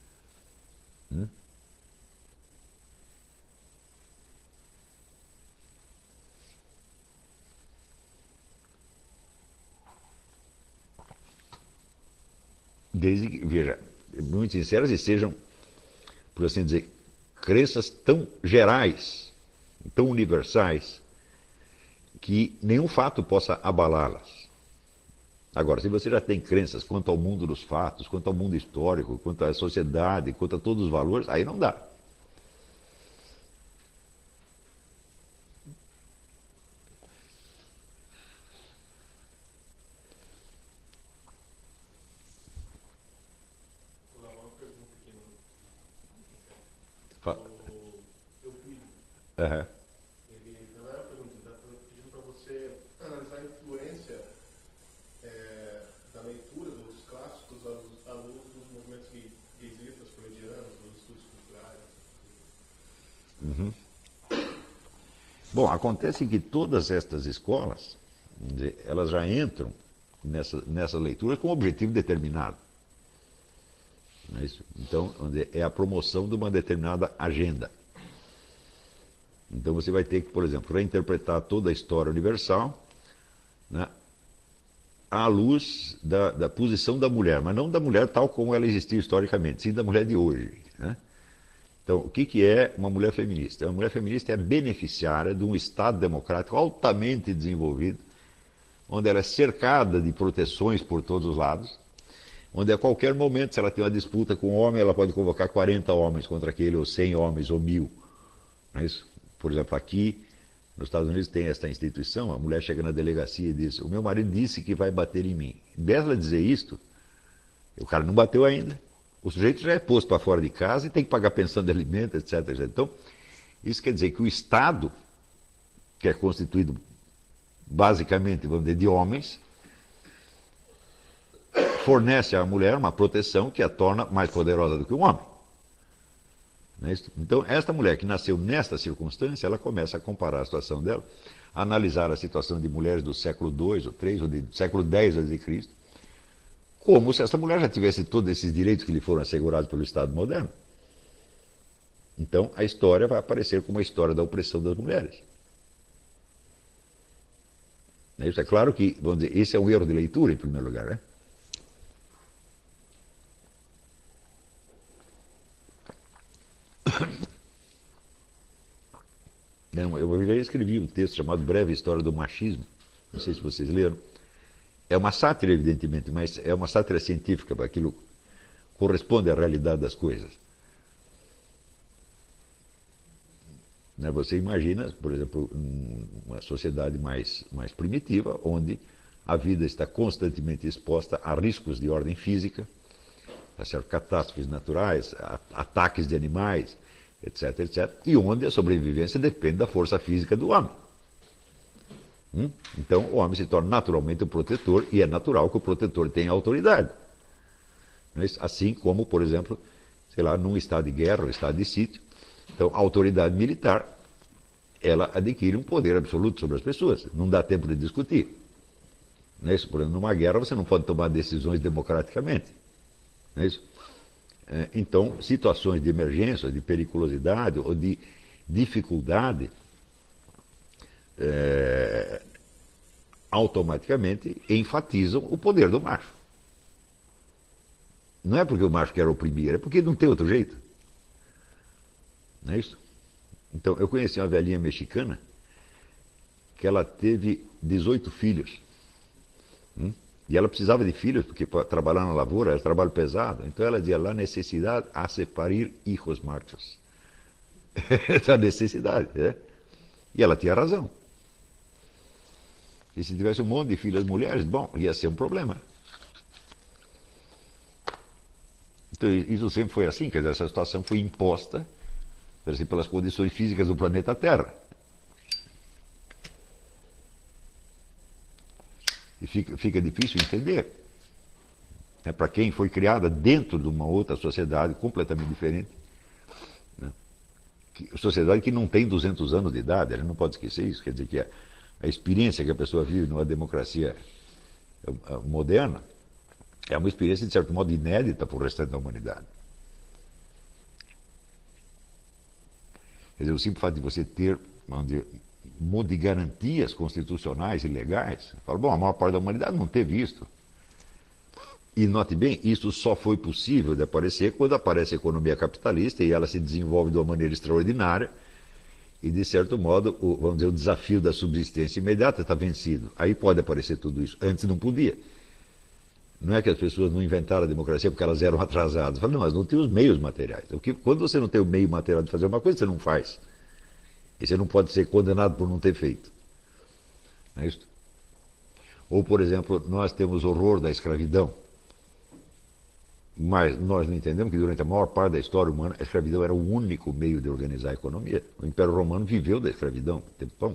Desde que, veja, muito sinceras e sejam, por assim dizer, crenças tão gerais, tão universais, que nenhum fato possa abalá-las. Agora, se você já tem crenças quanto ao mundo dos fatos, quanto ao mundo histórico, quanto à sociedade, quanto a todos os valores, aí não dá. Vou dar uma pergunta aqui no Fa- Euclides. Aham. Ele não era pergunta, ele está pedindo para você analisar a influência da leitura dos clássicos à luz dos movimentos gaysistas, freudianos, dos estudos culturais. Uhum. Bom, acontece que todas estas escolas, vamos dizer, elas já entram nessa leitura com um objetivo determinado. Não é isso? Então, vamos dizer, é a promoção de uma determinada agenda. Então você vai ter que, por exemplo, reinterpretar toda a história universal, né, à luz da posição da mulher, mas não da mulher tal como ela existiu historicamente, sim da mulher de hoje. Né? Então, o que é uma mulher feminista? Uma mulher feminista é beneficiária de um Estado democrático altamente desenvolvido, onde ela é cercada de proteções por todos os lados, onde a qualquer momento, se ela tem uma disputa com um homem, ela pode convocar 40 homens contra aquele, ou 100 homens, ou 1000. Não é isso? Por exemplo, aqui nos Estados Unidos tem esta instituição, a mulher chega na delegacia e diz, o meu marido disse que vai bater em mim. Em vez de ela dizer isto, o cara não bateu ainda. O sujeito já é posto para fora de casa e tem que pagar pensão de alimento, etc, etc. Então, isso quer dizer que o Estado, que é constituído basicamente, vamos dizer, de homens, fornece à mulher uma proteção que a torna mais poderosa do que o homem. Então, esta mulher que nasceu nesta circunstância, ela começa a comparar a situação dela, a analisar a situação de mulheres do século II ou III, ou do século X a.C., como se essa mulher já tivesse todos esses direitos que lhe foram assegurados pelo Estado moderno. Então, a história vai aparecer como a história da opressão das mulheres. Isso é claro que, vamos dizer, esse é um erro de leitura, em primeiro lugar, né? Eu já escrevi um texto chamado Breve História do Machismo, não sei se vocês leram. É uma sátira, evidentemente, mas é uma sátira científica, para aquilo corresponde à realidade das coisas. Você imagina, por exemplo, uma sociedade mais primitiva, onde a vida está constantemente exposta a riscos de ordem física, a certas catástrofes naturais, a ataques de animais, etc, etc, e onde a sobrevivência depende da força física do homem. Então, o homem se torna naturalmente o protetor, e é natural que o protetor tenha autoridade. Assim como, por exemplo, sei lá, num estado de guerra ou estado de sítio, então a autoridade militar, ela adquire um poder absoluto sobre as pessoas, não dá tempo de discutir. Por exemplo, numa guerra você não pode tomar decisões democraticamente. Não é isso? Então, situações de emergência, de periculosidade ou de dificuldade, automaticamente enfatizam o poder do macho. Não é porque o macho quer oprimir, é porque não tem outro jeito. Não é isso? Então, eu conheci uma velhinha mexicana que ela teve 18 filhos. E ela precisava de filhos, porque para trabalhar na lavoura era trabalho pesado. Então ela dizia, la necessidade hace parir hijos machos. Essa necessidade, né? E ela tinha razão. E se tivesse um monte de filhas mulheres, bom, ia ser um problema. Então isso sempre foi assim, quer dizer, essa situação foi imposta pelas condições físicas do planeta Terra. E fica difícil entender. É para quem foi criada dentro de uma outra sociedade completamente diferente. Né? Sociedade que não tem 200 anos de idade, ela não pode esquecer isso. Quer dizer que a experiência que a pessoa vive numa democracia moderna é uma experiência, de certo modo, inédita para o restante da humanidade. Quer dizer, o simples fato de você ter, vamos dizer, um monte de garantias constitucionais e legais, fala, bom, a maior parte da humanidade não teve isso. E note bem, isso só foi possível de aparecer quando aparece a economia capitalista e ela se desenvolve de uma maneira extraordinária e, de certo modo, vamos dizer, o desafio da subsistência imediata está vencido. Aí pode aparecer tudo isso. Antes não podia. Não é que as pessoas não inventaram a democracia porque elas eram atrasadas. Falam, não, mas não tem os meios materiais. Quando você não tem o meio material de fazer uma coisa, você não faz. E você não pode ser condenado por não ter feito. Não é isso? Ou, por exemplo, nós temos horror da escravidão. Mas nós não entendemos que durante a maior parte da história humana, a escravidão era o único meio de organizar a economia. O Império Romano viveu da escravidão, tempão.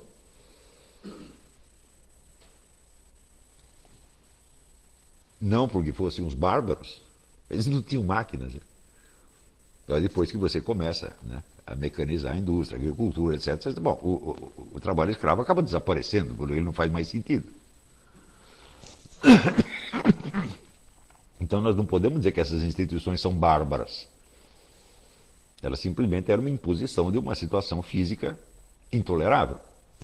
Não porque fossem uns bárbaros, eles não tinham máquinas. Né? Então, depois que você começa, né, a mecanizar a indústria, a agricultura, etc., bom, o trabalho escravo acaba desaparecendo, porque ele não faz mais sentido. Então nós não podemos dizer que essas instituições são bárbaras. Elas simplesmente eram uma imposição de uma situação física intolerável.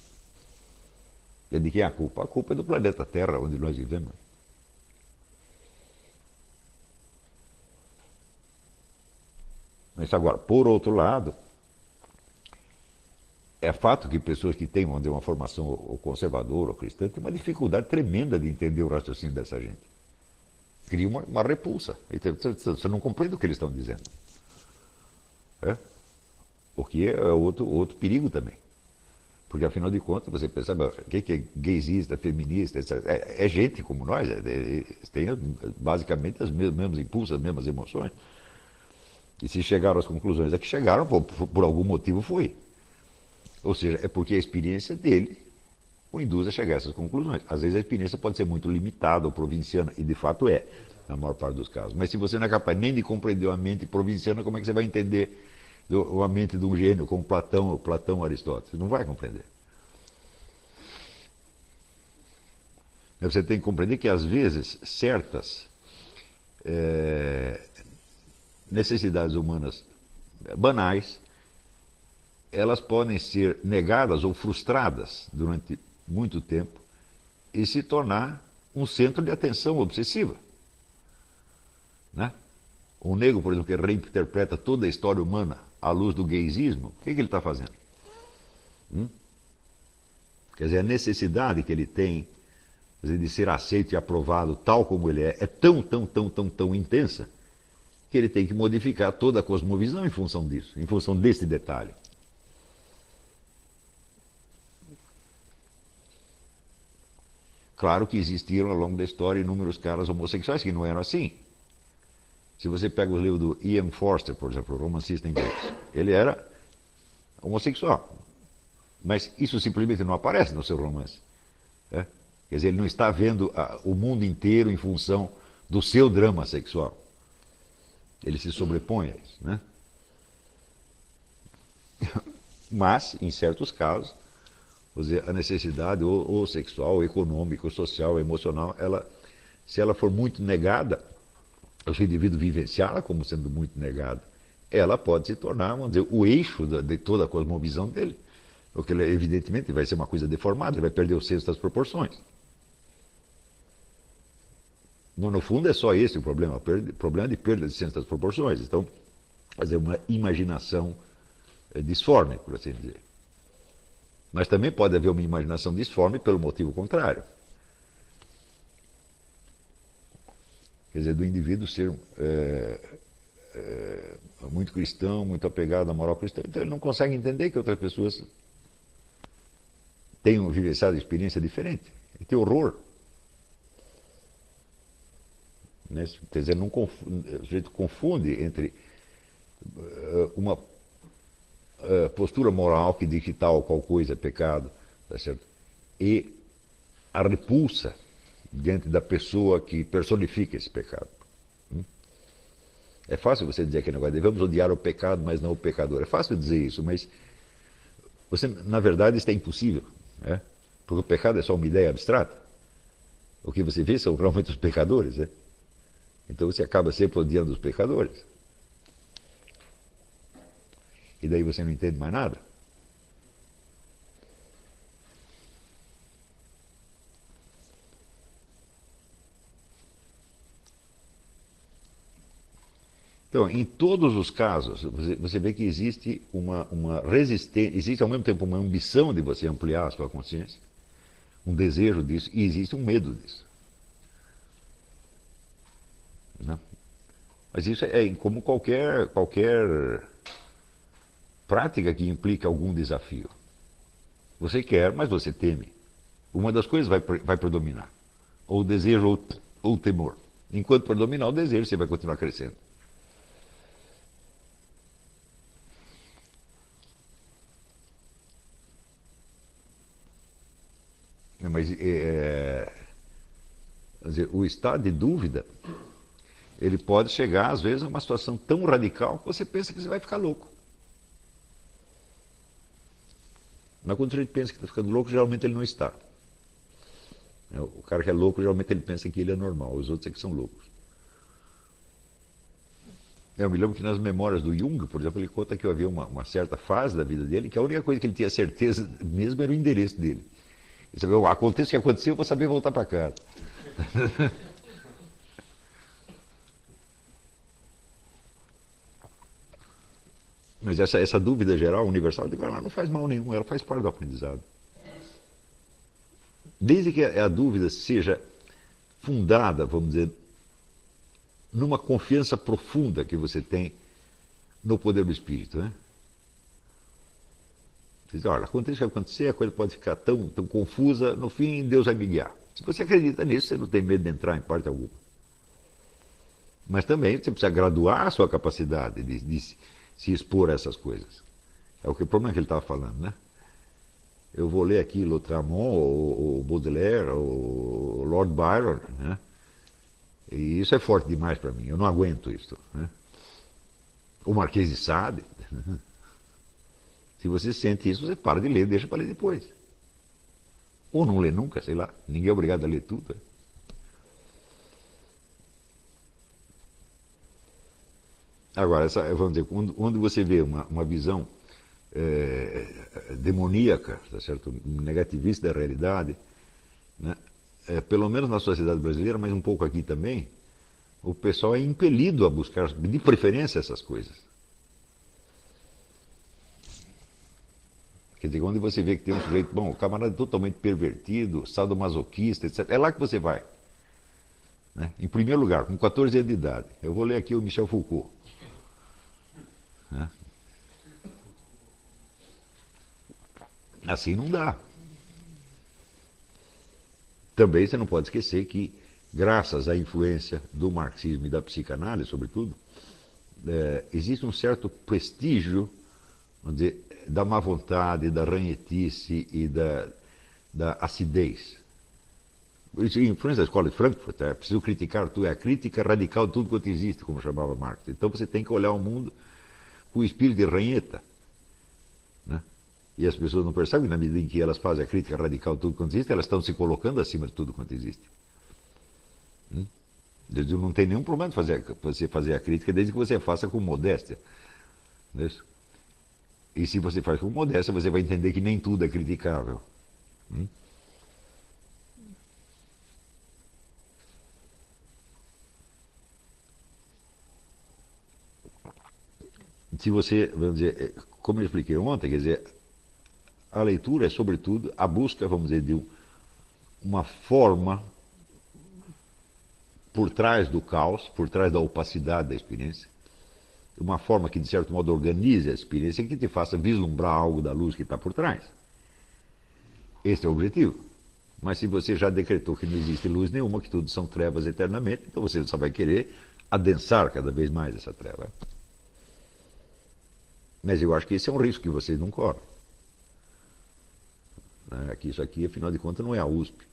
E de quem é a culpa? A culpa é do planeta Terra, onde nós vivemos. Mas agora, por outro lado, é fato que pessoas que têm, vamos dizer, uma formação ou conservadora ou cristã têm uma dificuldade tremenda de entender o raciocínio dessa gente. Cria uma repulsa. Você não compreende o que eles estão dizendo. É? O que é outro perigo também. Porque, afinal de contas, você pensa, o que é gaysista, feminista, etc. É gente como nós, tem basicamente os mesmos impulsos, as mesmas emoções. E se chegaram às conclusões, é que chegaram, por algum motivo foi. Ou seja, é porque a experiência dele o induz a chegar a essas conclusões. Às vezes a experiência pode ser muito limitada ou provinciana, e de fato é, na maior parte dos casos. Mas se você não é capaz nem de compreender uma mente provinciana, como é que você vai entender uma mente de um gênio como Platão ou Aristóteles? Você não vai compreender. Você tem que compreender que, às vezes, certas necessidades humanas banais, elas podem ser negadas ou frustradas durante muito tempo e se tornar um centro de atenção obsessiva. Né? Um negro, por exemplo, que reinterpreta toda a história humana à luz do gaysismo, o que ele está fazendo? Quer dizer, a necessidade que ele tem de ser aceito e aprovado tal como ele é tão intensa que ele tem que modificar toda a cosmovisão em função disso, em função desse detalhe. Claro que existiram ao longo da história inúmeros caras homossexuais que não eram assim. Se você pega o livro do Ian Forster, por exemplo, o romancista inglês, ele era homossexual. Mas isso simplesmente não aparece no seu romance. Né? Quer dizer, ele não está vendo o mundo inteiro em função do seu drama sexual. Ele se sobrepõe a isso. Né? Mas, em certos casos, a necessidade ou sexual, ou econômica, ou social, ou emocional, se ela for muito negada, se o indivíduo vivenciá-la como sendo muito negada, ela pode se tornar, vamos dizer, o eixo de toda a cosmovisão dele. Porque, evidentemente, vai ser uma coisa deformada, ele vai perder o senso das proporções. No fundo é só esse o problema, problema de perda de senso das proporções. Então, fazer uma imaginação disforme, por assim dizer. Mas também pode haver uma imaginação disforme pelo motivo contrário. Quer dizer, do indivíduo ser muito cristão, muito apegado à moral cristã, então ele não consegue entender que outras pessoas tenham vivenciado experiência diferente. Ele tem horror. Né? Quer dizer, o sujeito confunde entre uma postura moral que diz que tal ou qual coisa é pecado, tá certo? E a repulsa diante da pessoa que personifica esse pecado. É fácil você dizer aquele negócio, devemos odiar o pecado, mas não o pecador. É fácil dizer isso, mas você, na verdade isso é impossível, né? Porque o pecado é só uma ideia abstrata. O que você vê são realmente os pecadores, né? Então você acaba sempre odiando os pecadores. E daí você não entende mais nada. Então, em todos os casos, você vê que existe uma resistência, existe ao mesmo tempo uma ambição de você ampliar a sua consciência, um desejo disso, e existe um medo disso. Né? Mas isso é como qualquer prática que implica algum desafio. Você quer, mas você teme. Uma das coisas vai predominar. Ou o desejo ou o temor. Enquanto predominar o desejo, você vai continuar crescendo. Mas quer dizer, o estado de dúvida, ele pode chegar, às vezes, a uma situação tão radical que você pensa que você vai ficar louco. Mas quando a gente pensa que está ficando louco, geralmente ele não está. O cara que é louco, geralmente ele pensa que ele é normal, os outros é que são loucos. Eu me lembro que nas memórias do Jung, por exemplo, ele conta que havia uma certa fase da vida dele que a única coisa que ele tinha certeza mesmo era o endereço dele. Ele sabia, aconteça o que aconteceu, eu vou saber voltar para casa. Mas essa dúvida geral, universal, ela não faz mal nenhum, ela faz parte do aprendizado. Desde que a dúvida seja fundada, vamos dizer, numa confiança profunda que você tem no poder do Espírito. Né? Você diz, olha, aconteça o que acontecer, a coisa pode ficar tão confusa, no fim Deus vai me guiar. Se você acredita nisso, você não tem medo de entrar em parte alguma. Mas também você precisa graduar a sua capacidade de se expor a essas coisas. É o problema que ele estava falando, né? Eu vou ler aqui Lautréamont, ou Baudelaire, ou Lord Byron, né? E isso é forte demais para mim, eu não aguento isso. Né? O Marquês de Sade. Se você sente isso, você para de ler, deixa para ler depois. Ou não lê nunca, sei lá. Ninguém é obrigado a ler tudo. Agora, vamos dizer, quando você vê uma visão demoníaca, tá certo? Negativista da realidade, né? Pelo menos na sociedade brasileira, mas um pouco aqui também, o pessoal é impelido a buscar, de preferência, essas coisas. Quer dizer, onde você vê que tem um sujeito, bom, o camarada totalmente pervertido, sadomasoquista, etc., é lá que você vai. Né? Em primeiro lugar, com 14 anos de idade. Eu vou ler aqui o Michel Foucault. Né? Assim não dá. Também você não pode esquecer que, graças à influência do marxismo e da psicanálise, sobretudo, existe um certo prestígio, vamos dizer, da má vontade, da ranhetice e da acidez. Isso é influência da escola de Frankfurt, é preciso criticar tudo, é a crítica radical de tudo quanto existe, como chamava Marx. Então você tem que olhar o mundo com o espírito de ranheta. Né? E as pessoas não percebem, na medida em que elas fazem a crítica radical de tudo quanto existe, elas estão se colocando acima de tudo quanto existe. Não tem nenhum problema de você fazer a crítica, desde que você faça com modéstia. Não é isso? E se você faz com modéstia, você vai entender que nem tudo é criticável. se você, vamos dizer, como eu expliquei ontem, quer dizer, a leitura é, sobretudo, a busca, vamos dizer, de uma forma por trás do caos, por trás da opacidade da experiência, uma forma que, de certo modo, organize a experiência e que te faça vislumbrar algo da luz que está por trás. Esse é o objetivo. Mas se você já decretou que não existe luz nenhuma, que tudo são trevas eternamente, então você só vai querer adensar cada vez mais essa treva. Mas eu acho que esse é um risco que vocês não correm. Que isso aqui, afinal de contas, não é a USP.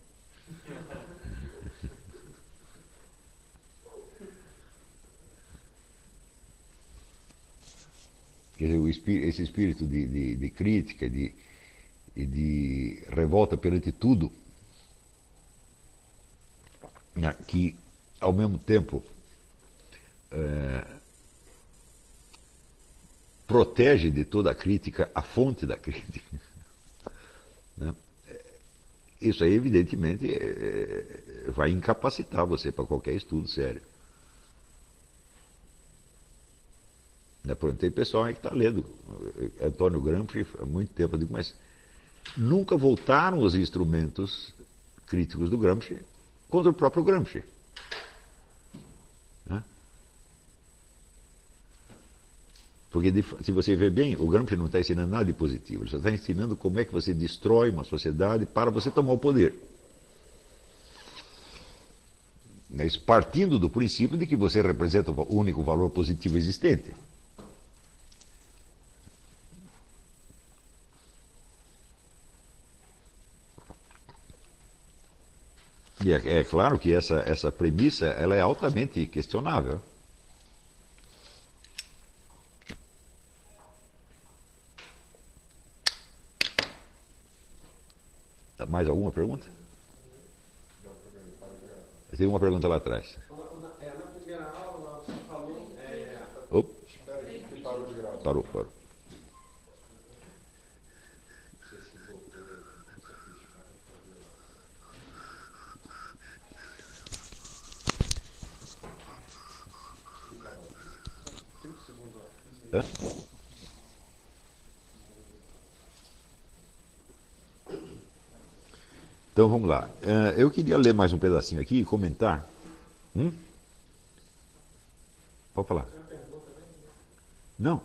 Quer dizer, esse espírito de crítica e de revolta perante tudo, que, ao mesmo tempo, protege de toda a crítica a fonte da crítica. Né? Isso aí, evidentemente, vai incapacitar você para qualquer estudo sério. Tem pessoal aí que está lendo Antônio Gramsci há muito tempo, eu digo, mas nunca voltaram os instrumentos críticos do Gramsci contra o próprio Gramsci. Né? Porque, se você vê bem, o Gramsci não está ensinando nada de positivo, ele só está ensinando como é que você destrói uma sociedade para você tomar o poder. Mas partindo do princípio de que você representa o único valor positivo existente. E é claro que essa premissa ela é altamente questionável. Mais alguma pergunta? Tem uma pergunta lá atrás. Na primeira aula, você falou... Opa, Espera aí, que parou de gravar. parou. Hã? Então vamos lá. Eu queria ler mais um pedacinho aqui e comentar. Pode falar. Não.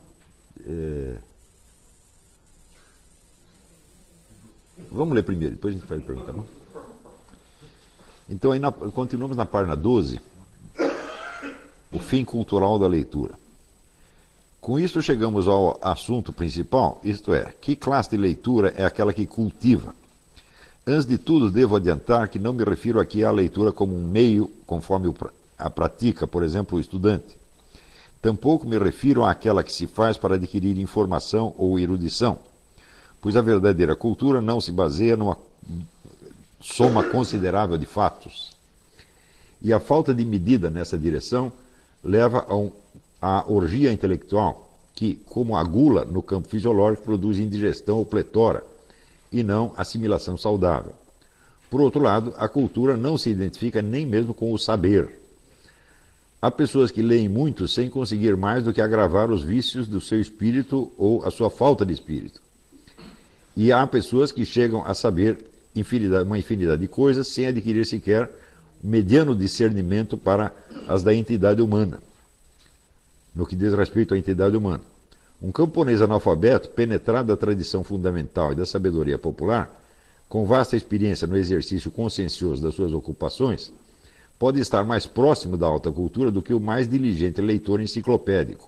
Vamos ler primeiro, depois a gente faz a pergunta, tá bom? Então, aí continuamos na página 12, o fim cultural da leitura. Com isso chegamos ao assunto principal, isto é, que classe de leitura é aquela que cultiva? Antes de tudo, devo adiantar que não me refiro aqui à leitura como um meio, conforme a pratica, por exemplo, o estudante. Tampouco me refiro àquela que se faz para adquirir informação ou erudição, pois a verdadeira cultura não se baseia numa soma considerável de fatos. E a falta de medida nessa direção leva à orgia intelectual, que, como a gula no campo fisiológico, produz indigestão ou pletora, e não assimilação saudável. Por outro lado, a cultura não se identifica nem mesmo com o saber. Há pessoas que leem muito sem conseguir mais do que agravar os vícios do seu espírito ou a sua falta de espírito. E há pessoas que chegam a saber uma infinidade de coisas sem adquirir sequer mediano discernimento para as da entidade humana, no que diz respeito à entidade humana. Um camponês analfabeto, penetrado da tradição fundamental e da sabedoria popular, com vasta experiência no exercício consciencioso das suas ocupações, pode estar mais próximo da alta cultura do que o mais diligente leitor enciclopédico.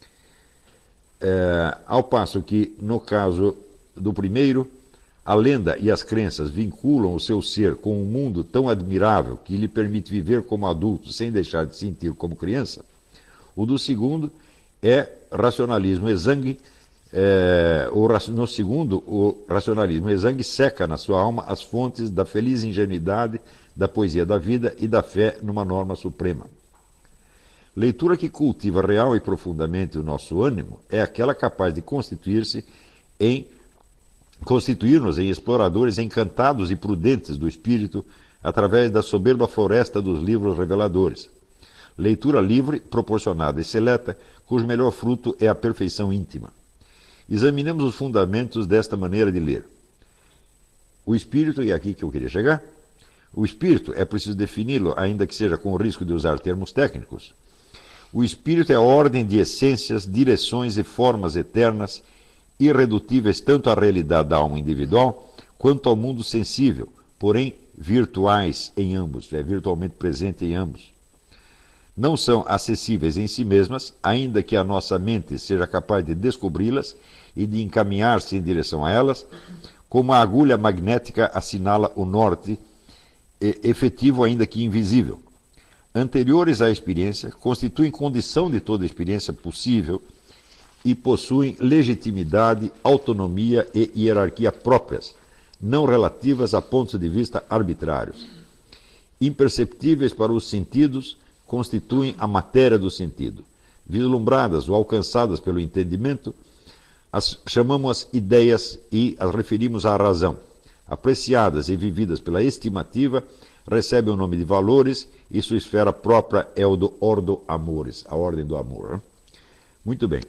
Ao passo que, no caso do primeiro, a lenda e as crenças vinculam o seu ser com um mundo tão admirável que lhe permite viver como adulto sem deixar de sentir como criança, o do segundo é racionalismo exangue. No segundo, o racionalismo exangue seca na sua alma as fontes da feliz ingenuidade, da poesia da vida e da fé numa norma suprema. Leitura que cultiva real e profundamente o nosso ânimo é aquela capaz de constituir-nos em exploradores encantados e prudentes do espírito através da soberba floresta dos livros reveladores. Leitura livre, proporcionada e seleta cujo melhor fruto é a perfeição íntima. Examinemos os fundamentos desta maneira de ler. O espírito, e é aqui que eu queria chegar, o espírito, é preciso defini-lo, ainda que seja com o risco de usar termos técnicos. O espírito é a ordem de essências, direções e formas eternas, irredutíveis tanto à realidade da alma individual, quanto ao mundo sensível, porém virtuais em ambos, é virtualmente presente em ambos. Não são acessíveis em si mesmas, ainda que a nossa mente seja capaz de descobri-las e de encaminhar-se em direção a elas, como a agulha magnética assinala o norte, efetivo ainda que invisível. Anteriores à experiência, constituem condição de toda experiência possível e possuem legitimidade, autonomia e hierarquia próprias, não relativas a pontos de vista arbitrários. Imperceptíveis para os sentidos, constituem a matéria do sentido. Vislumbradas ou alcançadas pelo entendimento, chamamos-as ideias e as referimos à razão. Apreciadas e vividas pela estimativa, recebem o nome de valores e sua esfera própria é o do ordo amores, a ordem do amor. Né? Muito bem.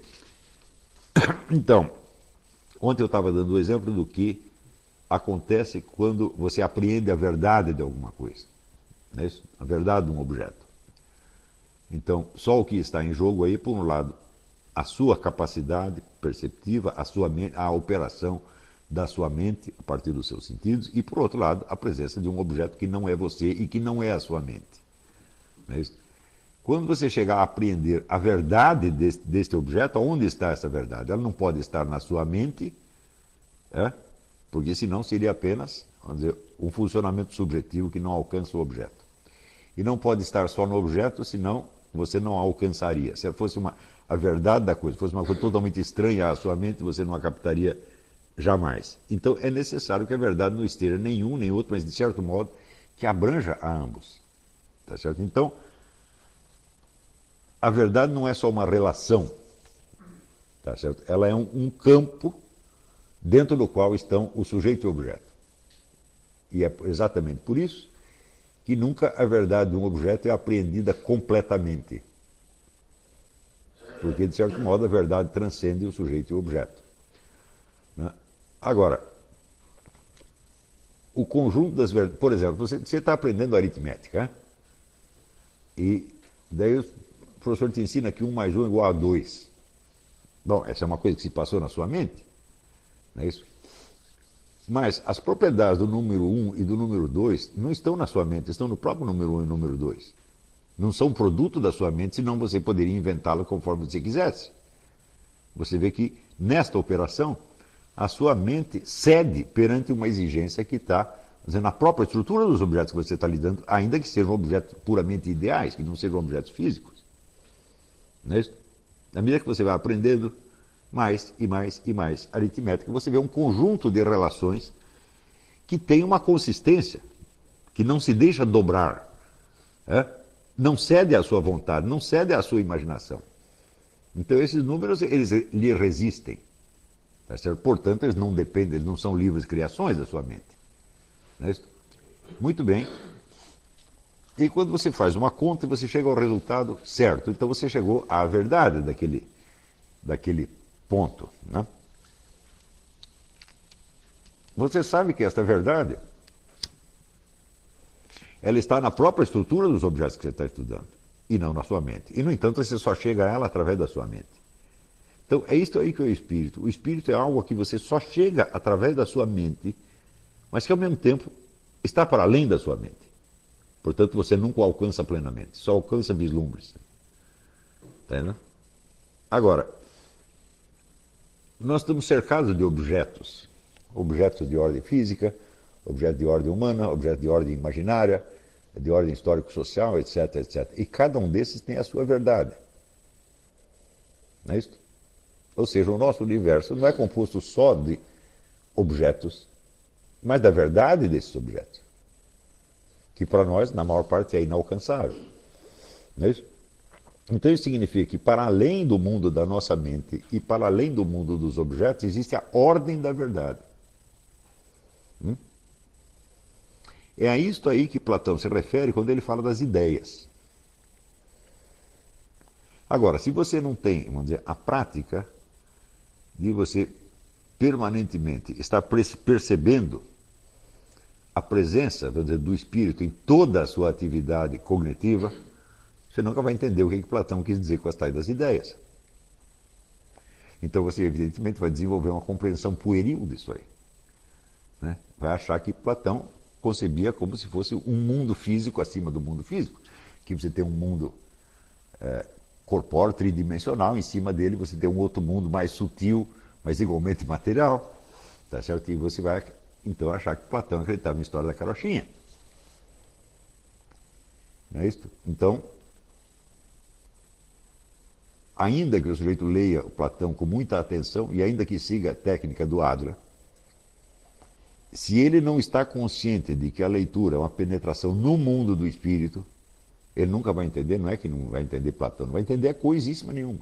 Então, ontem eu estava dando o exemplo do que acontece quando você apreende a verdade de alguma coisa. Não é isso? A verdade de um objeto. Então, só o que está em jogo aí, por um lado, a sua capacidade perceptiva, a sua mente, a operação da sua mente a partir dos seus sentidos, e por outro lado, a presença de um objeto que não é você e que não é a sua mente. Não é isso? Quando você chegar a apreender a verdade deste objeto, onde está essa verdade? Ela não pode estar na sua mente, porque senão seria apenas, vamos dizer, um funcionamento subjetivo que não alcança o objeto. E não pode estar só no objeto, senão você não a alcançaria. Se fosse a verdade da coisa, fosse uma coisa totalmente estranha à sua mente, você não a captaria jamais. Então é necessário que a verdade não esteja nenhum nem outro, mas de certo modo que abranja a ambos. Tá certo? Então, a verdade não é só uma relação, tá certo? Ela é um campo dentro do qual estão o sujeito e o objeto. E é exatamente por isso que nunca a verdade de um objeto é apreendida completamente. Porque, de certo modo, a verdade transcende o sujeito e o objeto. Né? Agora, o conjunto das verdades... Por exemplo, você está aprendendo aritmética, e daí o professor te ensina que 1 mais 1 é igual a 2. Bom, essa é uma coisa que se passou na sua mente, não é isso? Mas as propriedades do número 1 e do número 2 não estão na sua mente, estão no próprio número 1 e número 2. Não são produto da sua mente, senão você poderia inventá-lo conforme você quisesse. Você vê que, nesta operação, a sua mente cede perante uma exigência que está na própria estrutura dos objetos que você está lidando, ainda que sejam objetos puramente ideais, que não sejam objetos físicos. Não é isso? Na medida que você vai aprendendo mais e mais e mais aritmética, você vê um conjunto de relações que tem uma consistência, que não se deixa dobrar, não cede à sua vontade, não cede à sua imaginação. Então esses números, eles lhe resistem. Tá certo? Portanto, eles não dependem, eles não são livres criações da sua mente. Não é isso? Muito bem. E quando você faz uma conta, você chega ao resultado certo. Então você chegou à verdade daquele ponto. Né? Você sabe que esta verdade, ela está na própria estrutura dos objetos que você está estudando, e não na sua mente. E, no entanto, você só chega a ela através da sua mente. Então, é isso aí que é o espírito. O espírito é algo a que você só chega através da sua mente, mas que, ao mesmo tempo, está para além da sua mente. Portanto, você nunca o alcança plenamente, só alcança vislumbres. Entendeu? Agora, nós estamos cercados de objetos. Objetos de ordem física, objetos de ordem humana, objetos de ordem imaginária, de ordem histórico-social, etc, etc. E cada um desses tem a sua verdade. Não é isso? Ou seja, o nosso universo não é composto só de objetos, mas da verdade desses objetos, que para nós, na maior parte, é inalcançável. Não é isso? Então isso significa que para além do mundo da nossa mente e para além do mundo dos objetos, existe a ordem da verdade. É a isto aí que Platão se refere quando ele fala das ideias. Agora, se você não tem, vamos dizer, a prática de você permanentemente estar percebendo a presença, vamos dizer, do espírito em toda a sua atividade cognitiva, você nunca vai entender o que Platão quis dizer com as tais das ideias. Então você, evidentemente, vai desenvolver uma compreensão pueril disso aí. Né? Vai achar que Platão concebia como se fosse um mundo físico acima do mundo físico, que você tem um mundo corpóreo, tridimensional, em cima dele você tem um outro mundo mais sutil, mas igualmente material, tá certo? E você vai, então, achar que Platão acreditava na história da carochinha. Não é isso? Então, ainda que o sujeito leia o Platão com muita atenção e ainda que siga a técnica do Adler, se ele não está consciente de que a leitura é uma penetração no mundo do espírito, ele nunca vai entender, não é que não vai entender Platão, não vai entender coisíssima nenhuma.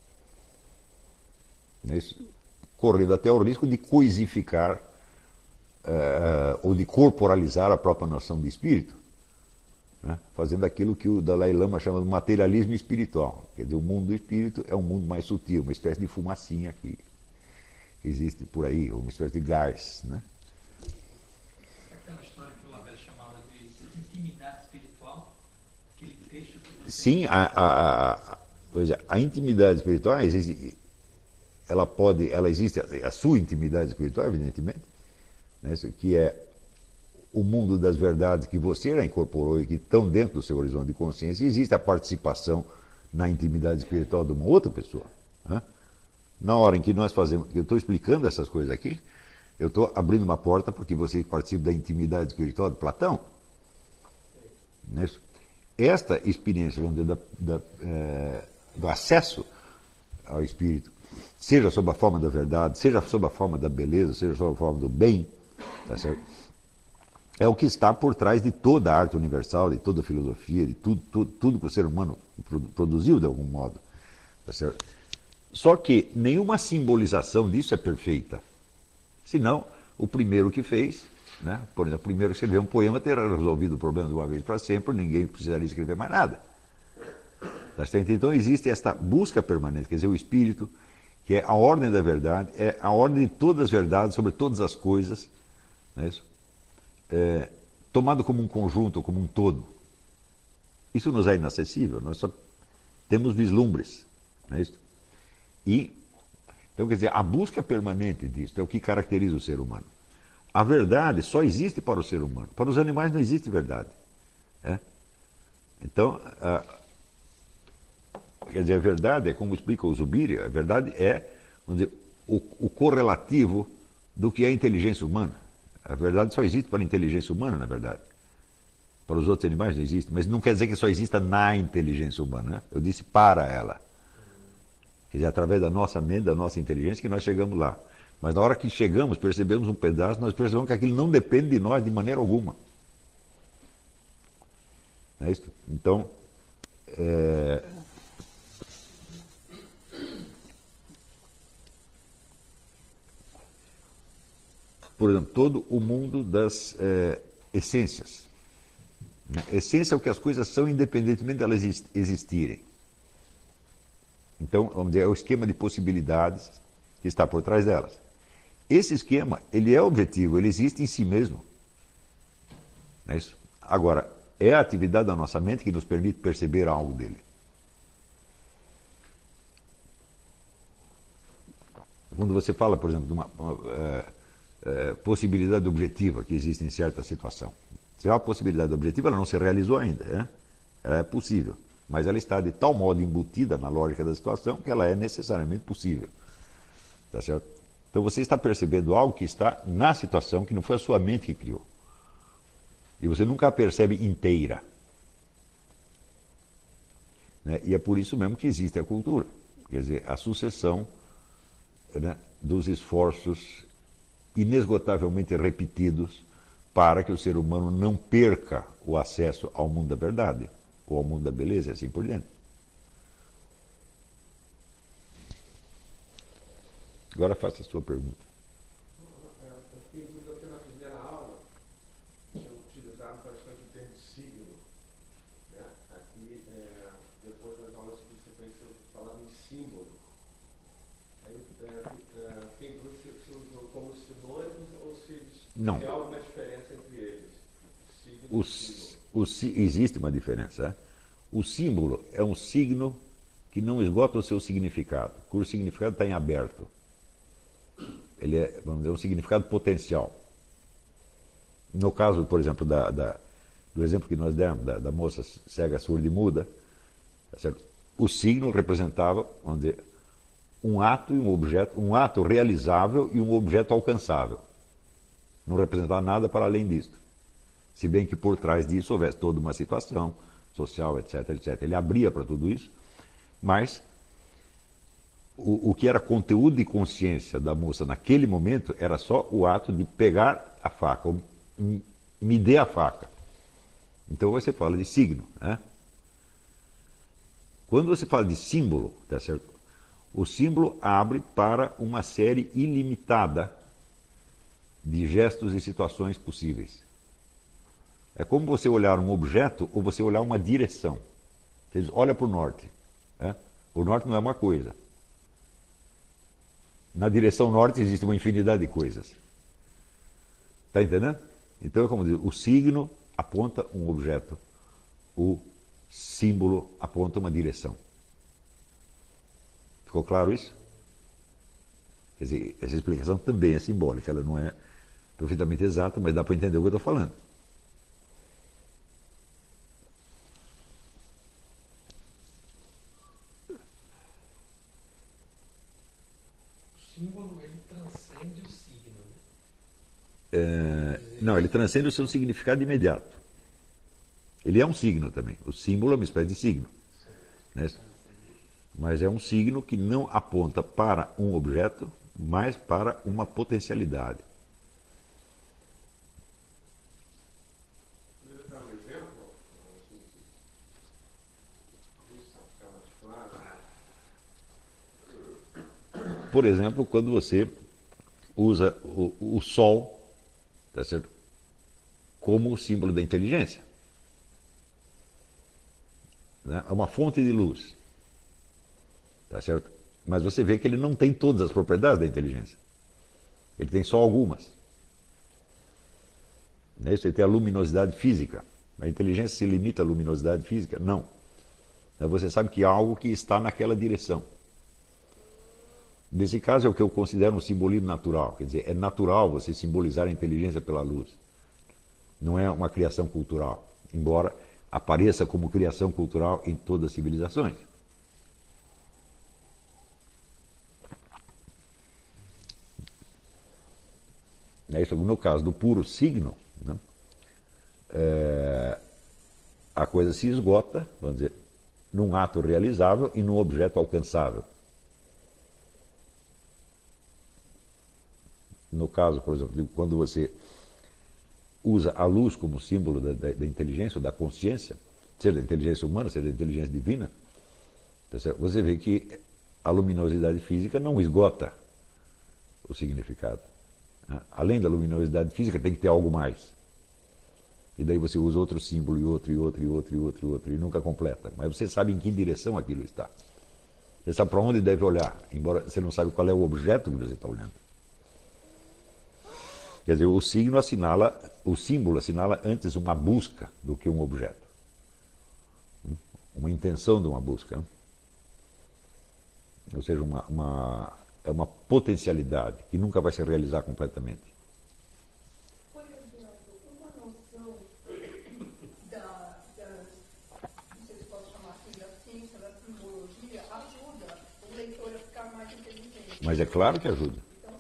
Não é isso? Correndo até o risco de coisificar ou de corporalizar a própria noção de espírito, né? Fazendo aquilo que o Dalai Lama chama de materialismo espiritual. Quer dizer, o mundo do espírito é um mundo mais sutil, uma espécie de fumacinha que existe por aí, uma espécie de gás. Né? Aquela história que o Labelle chamava de intimidade espiritual, aquele trecho que você... Sim, a intimidade espiritual existe, ela existe, a sua intimidade espiritual, evidentemente, né, que é o mundo das verdades que você já incorporou e que estão dentro do seu horizonte de consciência, e existe a participação na intimidade espiritual de uma outra pessoa. Né? Na hora em que nós fazemos, eu estou explicando essas coisas aqui, eu estou abrindo uma porta porque você participa da intimidade espiritual de Platão. Não é isso? Esta experiência, vamos dizer, do acesso ao espírito, seja sob a forma da verdade, seja sob a forma da beleza, seja sob a forma do bem, tá certo? É o que está por trás de toda a arte universal, de toda a filosofia, de tudo que o ser humano produziu de algum modo. Tá certo? Só que nenhuma simbolização disso é perfeita. Senão, o primeiro que fez, né? Por exemplo, o primeiro que escreveu um poema terá resolvido o problema de uma vez para sempre, ninguém precisaria escrever mais nada. Tá certo? Então existe esta busca permanente, quer dizer, o espírito, que é a ordem da verdade, é a ordem de todas as verdades sobre todas as coisas, não é isso? Tomado como um conjunto, como um todo. Isso nos é inacessível, nós só temos vislumbres. Não é isso? Então, quer dizer, a busca permanente disso é o que caracteriza o ser humano. A verdade só existe para o ser humano. Para os animais não existe verdade. É? Então, quer dizer, a verdade é, como explica o Zubiri, a verdade é, vamos dizer, o correlativo do que é a inteligência humana. A verdade só existe para a inteligência humana, na verdade. Para os outros animais não existe. Mas não quer dizer que só exista na inteligência humana. Né? Eu disse para ela. Quer dizer, através da nossa mente, da nossa inteligência, que nós chegamos lá. Mas na hora que chegamos, percebemos um pedaço, nós percebemos que aquilo não depende de nós de maneira alguma. Não é isso? Então, por exemplo, todo o mundo das essências. Essência é o que as coisas são, independentemente de elas existirem. Então, vamos dizer, é o esquema de possibilidades que está por trás delas. Esse esquema, ele é objetivo, ele existe em si mesmo. Não é isso? Agora, é a atividade da nossa mente que nos permite perceber algo dele. Quando você fala, por exemplo, de uma possibilidade objetiva que existe em certa situação. Se há uma possibilidade objetiva, ela não se realizou ainda. Né? Ela é possível, mas ela está de tal modo embutida na lógica da situação que ela é necessariamente possível. Tá certo? Então você está percebendo algo que está na situação, que não foi a sua mente que criou. E você nunca a percebe inteira. Né? E é por isso mesmo que existe a cultura. Quer dizer, a sucessão, né, dos esforços inesgotavelmente repetidos para que o ser humano não perca o acesso ao mundo da verdade, ou ao mundo da beleza, e assim por diante. Agora faça a sua pergunta. Eu fiquei em dúvida porque na primeira aula tinha utilizado bastante o termo signo. Né? Aqui, depois das aulas subsequentes, eu Não. Tem alguma diferença entre eles? Signo e símbolo. Existe uma diferença. O símbolo é um signo que não esgota o seu significado, cujo significado está em aberto. Ele é, vamos dizer, um significado potencial. No caso, por exemplo, do exemplo que nós demos, da moça cega, surda e muda, tá certo? O signo representava, vamos dizer, um ato e um objeto, um ato realizável e um objeto alcançável. Não representava nada para além disso. Se bem que por trás disso houvesse toda uma situação social, etc, etc. Ele abria para tudo isso, mas o que era conteúdo de consciência da moça naquele momento era só o ato de pegar a faca, me dê a faca. Então você fala de signo, né? Quando você fala de símbolo, tá certo? O símbolo abre para uma série ilimitada de gestos e situações possíveis. É como você olhar um objeto ou você olhar uma direção. Você diz, olha para o norte. Né? O norte não é uma coisa. Na direção norte existe uma infinidade de coisas. Está entendendo? Então é como dizer, o signo aponta um objeto, o símbolo aponta uma direção. Ficou claro isso? Quer dizer, essa explicação também é simbólica, ela não é perfeitamente exata, mas dá para entender o que eu estou falando. O símbolo, ele transcende o signo. Não, ele transcende o seu significado imediato. Ele é um signo também. O símbolo é uma espécie de signo. Né? Mas é um signo que não aponta para um objeto, mas para uma potencialidade. Poderia dar um exemplo? Isso fica mais claro. Por exemplo, quando você usa o Sol, tá certo? Como o símbolo da inteligência. Né? É uma fonte de luz. Tá certo? Mas você vê que ele não tem todas as propriedades da inteligência. Ele tem só algumas. Né? Isso, ele tem a luminosidade física. A inteligência se limita à luminosidade física? Não. Você sabe que há algo que está naquela direção. Nesse caso é o que eu considero um simbolismo natural. Quer dizer, é natural você simbolizar a inteligência pela luz. Não é uma criação cultural, embora apareça como criação cultural em todas as civilizações. Isso, no caso do puro signo, né, a coisa se esgota, vamos dizer, num ato realizável e num objeto alcançável. No caso, por exemplo, quando você usa a luz como símbolo da inteligência, ou da consciência, seja da inteligência humana, seja da inteligência divina, você vê que a luminosidade física não esgota o significado. Além da luminosidade física, tem que ter algo mais. E daí você usa outro símbolo, e outro, e outro, e outro, e outro, e outro, e nunca completa. Mas você sabe em que direção aquilo está. Você sabe para onde deve olhar, embora você não sabe qual é o objeto que você está olhando. Quer dizer, o símbolo assinala antes uma busca do que um objeto. Uma intenção de uma busca. Ou seja, é uma potencialidade que nunca vai se realizar completamente. Por exemplo, uma noção não sei se posso chamar assim, da ciência, da simbologia, ajuda o leitor a ficar mais inteligente. Mas é claro que ajuda.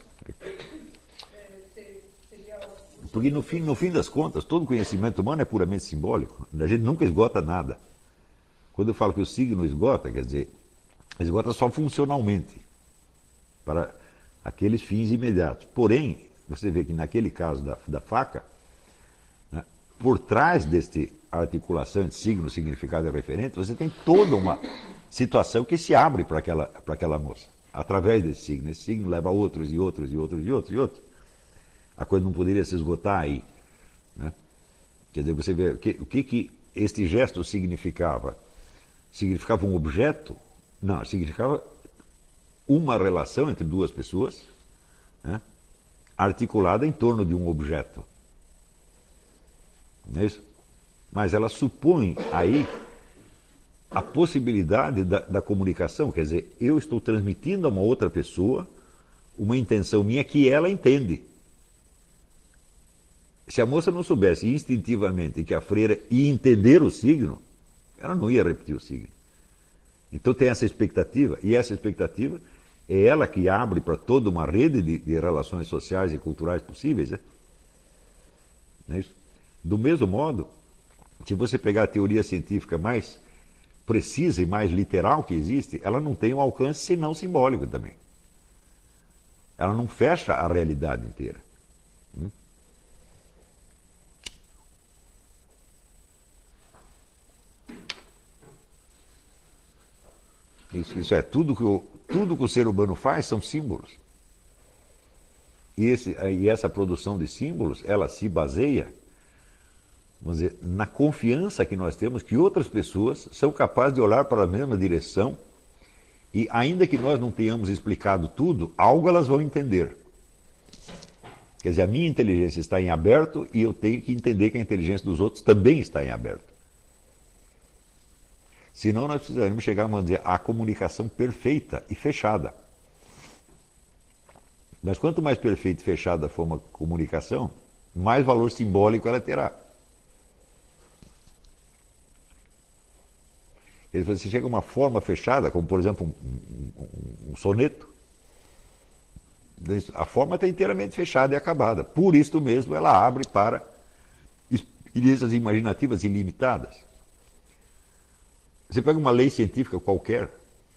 Seria Porque no fim das contas, todo conhecimento humano é puramente simbólico. A gente nunca esgota nada. Quando eu falo que o signo esgota, quer dizer, esgota só funcionalmente, para aqueles fins imediatos. Porém, você vê que naquele caso da faca, né, por trás deste articulação entre signo, significado e referente, você tem toda uma situação que se abre para aquela moça, através desse signo. Esse signo leva a outros e outros e outros e outros e outros. A coisa não poderia se esgotar aí. Né? Quer dizer, você vê o que este gesto significava. Significava um objeto? Não, significava uma relação entre duas pessoas, né, articulada em torno de um objeto. Não é isso? Mas ela supõe aí a possibilidade da comunicação. Quer dizer, eu estou transmitindo a uma outra pessoa uma intenção minha que ela entende. Se a moça não soubesse instintivamente que a freira ia entender o signo, ela não ia repetir o signo. Então tem essa expectativa, e essa expectativa é ela que abre para toda uma rede de relações sociais e culturais possíveis. Né? Não é isso? Do mesmo modo, se você pegar a teoria científica mais precisa e mais literal que existe, ela não tem um alcance senão simbólico também. Ela não fecha a realidade inteira. Isso é, tudo que o ser humano faz são símbolos. E essa produção de símbolos, ela se baseia, vamos dizer, na confiança que nós temos que outras pessoas são capazes de olhar para a mesma direção e, ainda que nós não tenhamos explicado tudo, algo elas vão entender. Quer dizer, a minha inteligência está em aberto e eu tenho que entender que a inteligência dos outros também está em aberto. Senão nós precisaremos chegar, vamos dizer, à comunicação perfeita e fechada. Mas quanto mais perfeita e fechada for uma comunicação, mais valor simbólico ela terá. Você chega a uma forma fechada, como por exemplo um soneto, a forma está inteiramente fechada e acabada. Por isso mesmo ela abre para experiências imaginativas ilimitadas. Você pega uma lei científica qualquer,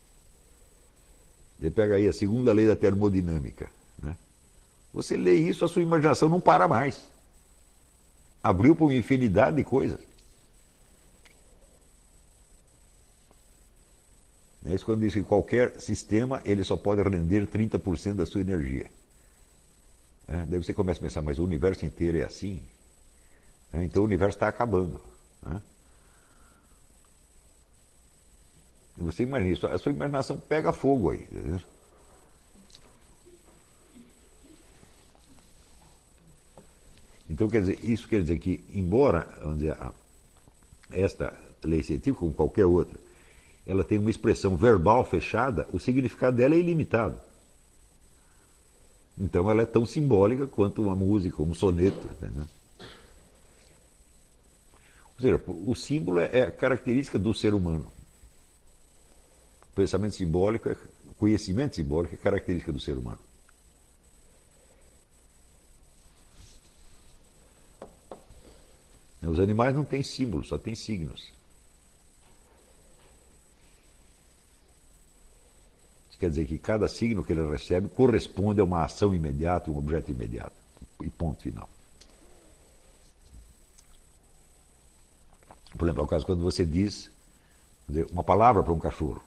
você pega aí a segunda lei da termodinâmica, né? Você lê isso, a sua imaginação não para mais. Abriu para uma infinidade de coisas. É isso quando diz que qualquer sistema ele só pode render 30% da sua energia. Daí você começa a pensar, mas o universo inteiro é assim? Então o universo está acabando. Você imagina isso, a sua imaginação pega fogo aí. Então, quer dizer, isso quer dizer que, embora, vamos dizer, esta lei científica, como qualquer outra, ela tem uma expressão verbal fechada, o significado dela é ilimitado. Então ela é tão simbólica quanto uma música, um soneto. Entendeu? Ou seja, o símbolo é a característica do ser humano. O pensamento simbólico, o conhecimento simbólico é característica do ser humano. Os animais não têm símbolos, só têm signos. Isso quer dizer que cada signo que ele recebe corresponde a uma ação imediata, um objeto imediato. E ponto final. Por exemplo, é o caso quando você diz uma palavra para um cachorro.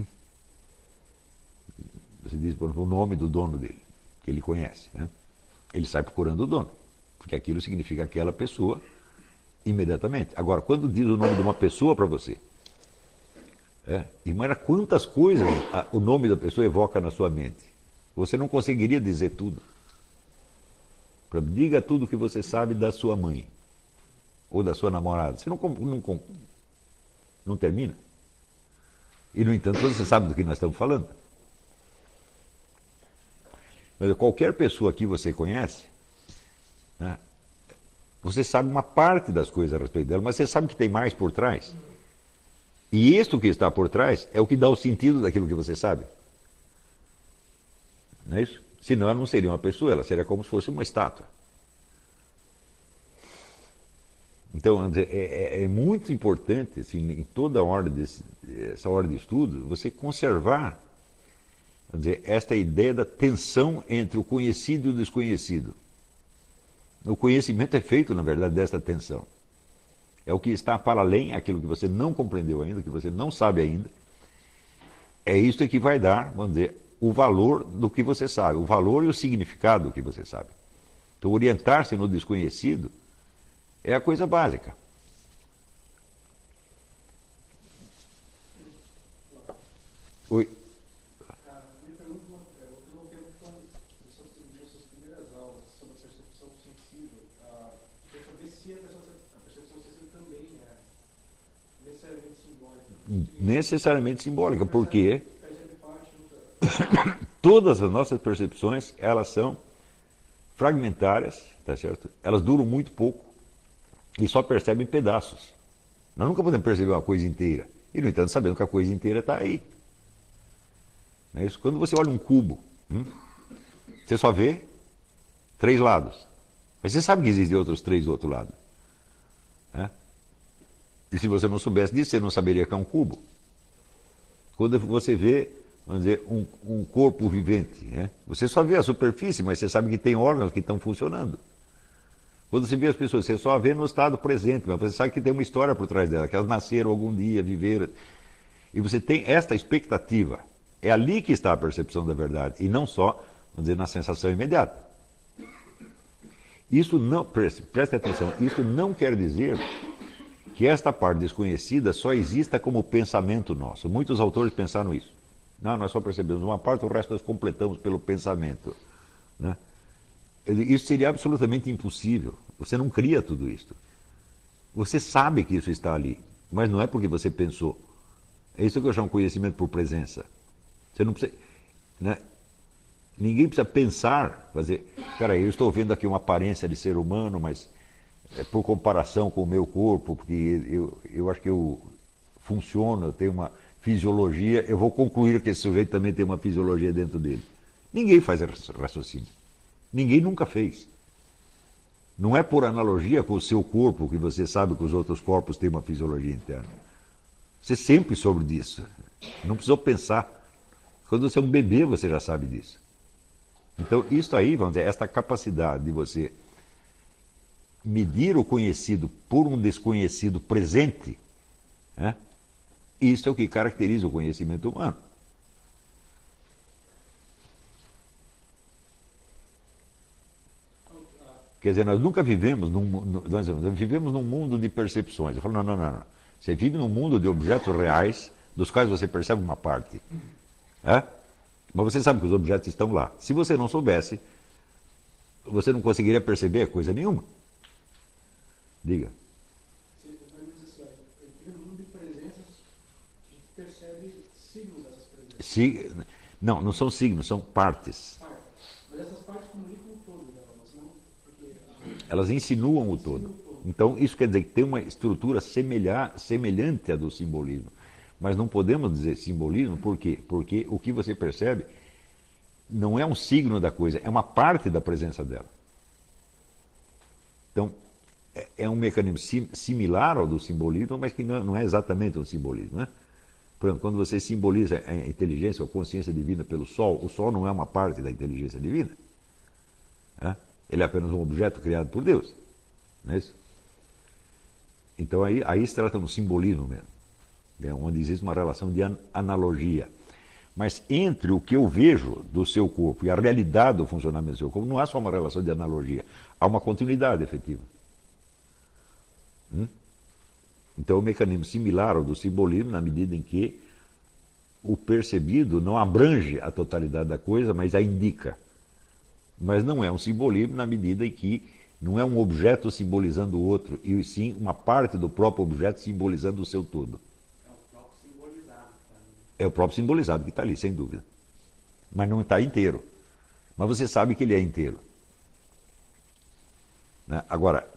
Você diz, por exemplo, o nome do dono dele, que ele conhece. Né? Ele sai procurando o dono, porque aquilo significa aquela pessoa imediatamente. Agora, quando diz o nome de uma pessoa para você, imagina quantas coisas o nome da pessoa evoca na sua mente. Você não conseguiria dizer tudo. Diga tudo o que você sabe da sua mãe ou da sua namorada. Você não termina. E, no entanto, você sabe do que nós estamos falando. Mas qualquer pessoa que você conhece, né, você sabe uma parte das coisas a respeito dela, mas você sabe que tem mais por trás. E isto que está por trás é o que dá o sentido daquilo que você sabe. Não é isso? Senão ela não seria uma pessoa, ela seria como se fosse uma estátua. Então, é muito importante, assim, em toda essa ordem de estudo, você conservar, esta ideia da tensão entre o conhecido e o desconhecido. O conhecimento é feito, na verdade, desta tensão. É o que está para além, aquilo que você não compreendeu ainda, que você não sabe ainda. É isso que vai dar, vamos dizer, o valor do que você sabe, o valor e o significado do que você sabe. Então, orientar-se no desconhecido é a coisa básica. Oi. Me pergunto, eu não tenho suas primeiras aulas. necessariamente simbólica, porque todas as nossas percepções, elas são fragmentárias, tá certo? Elas duram muito pouco e só percebem pedaços. Nós nunca podemos perceber uma coisa inteira. E, no entanto, sabendo que a coisa inteira está aí. Não é isso? Quando você olha um cubo, você só vê 3 lados. Mas você sabe que existem outros 3 do outro lado. Né? E se você não soubesse disso, você não saberia que é um cubo. Quando você vê, vamos dizer, um corpo vivente, né? Você só vê a superfície, mas você sabe que tem órgãos que estão funcionando. Quando você vê as pessoas, você só vê no estado presente, mas você sabe que tem uma história por trás dela, que elas nasceram algum dia, viveram. E você tem esta expectativa. É ali que está a percepção da verdade, e não só, vamos dizer, na sensação imediata. Isso não, preste atenção, isso não quer dizer que esta parte desconhecida só exista como pensamento nosso. Muitos autores pensaram isso. Não, nós só percebemos uma parte, o resto nós completamos pelo pensamento. Né? Isso seria absolutamente impossível. Você não cria tudo isso. Você sabe que isso está ali, mas não é porque você pensou. É isso que eu chamo de conhecimento por presença. Você não precisa, né? Ninguém precisa pensar, fazer, peraí, eu estou vendo aqui uma aparência de ser humano, mas é por comparação com o meu corpo, porque eu acho que eu funciono, eu tenho uma fisiologia, eu vou concluir que esse sujeito também tem uma fisiologia dentro dele. Ninguém faz raciocínio. Ninguém nunca fez. Não é por analogia com o seu corpo que você sabe que os outros corpos têm uma fisiologia interna. Você sempre soube disso. Não precisou pensar. Quando você é um bebê, você já sabe disso. Então, isso aí, vamos dizer, esta capacidade de você medir o conhecido por um desconhecido presente, né? Isso é o que caracteriza o conhecimento humano. Quer dizer, nós nunca vivemos nós vivemos num mundo de percepções. Eu falo, não. Você vive num mundo de objetos reais, dos quais você percebe uma parte. É? Mas você sabe que os objetos estão lá. Se você não soubesse, você não conseguiria perceber coisa nenhuma. Diga. Não são signos, são partes. Mas essas partes comunicam o todo delas, não? Elas insinuam o todo. Então, isso quer dizer que tem uma estrutura semelhante à do simbolismo. Mas não podemos dizer simbolismo, por quê? Porque o que você percebe não é um signo da coisa, é uma parte da presença dela. Então, é um mecanismo similar ao do simbolismo, mas que não é exatamente um simbolismo, né? Por exemplo, quando você simboliza a inteligência ou consciência divina pelo Sol, o Sol não é uma parte da inteligência divina. Né? Ele é apenas um objeto criado por Deus. Não é isso? Então aí se trata de um simbolismo mesmo, onde existe uma relação de analogia. Mas entre o que eu vejo do seu corpo e a realidade do funcionamento do seu corpo, não há só uma relação de analogia, há uma continuidade efetiva. Então é um mecanismo similar ao do simbolismo, na medida em que o percebido não abrange a totalidade da coisa, mas a indica. Mas não é um simbolismo na medida em que não é um objeto simbolizando o outro, e sim uma parte do próprio objeto simbolizando o seu todo. É o próprio simbolizado que está ali, sem dúvida. Mas não está inteiro. Mas você sabe que ele é inteiro. Né? Agora,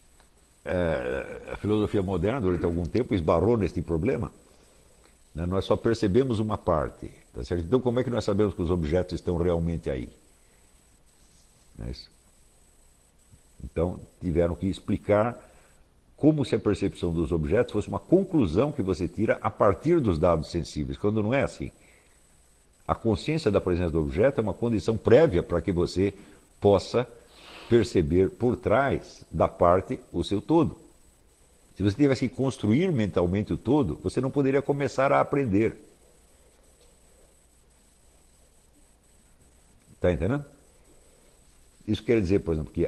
a filosofia moderna, durante algum tempo, esbarrou neste problema. Né? Nós só percebemos uma parte. Tá certo? Então, como é que nós sabemos que os objetos estão realmente aí? Não é isso? Então, tiveram que explicar como se a percepção dos objetos fosse uma conclusão que você tira a partir dos dados sensíveis, quando não é assim. A consciência da presença do objeto é uma condição prévia para que você possa perceber por trás da parte o seu todo. Se você tivesse que construir mentalmente o todo, você não poderia começar a aprender. Está entendendo? Isso quer dizer, por exemplo, que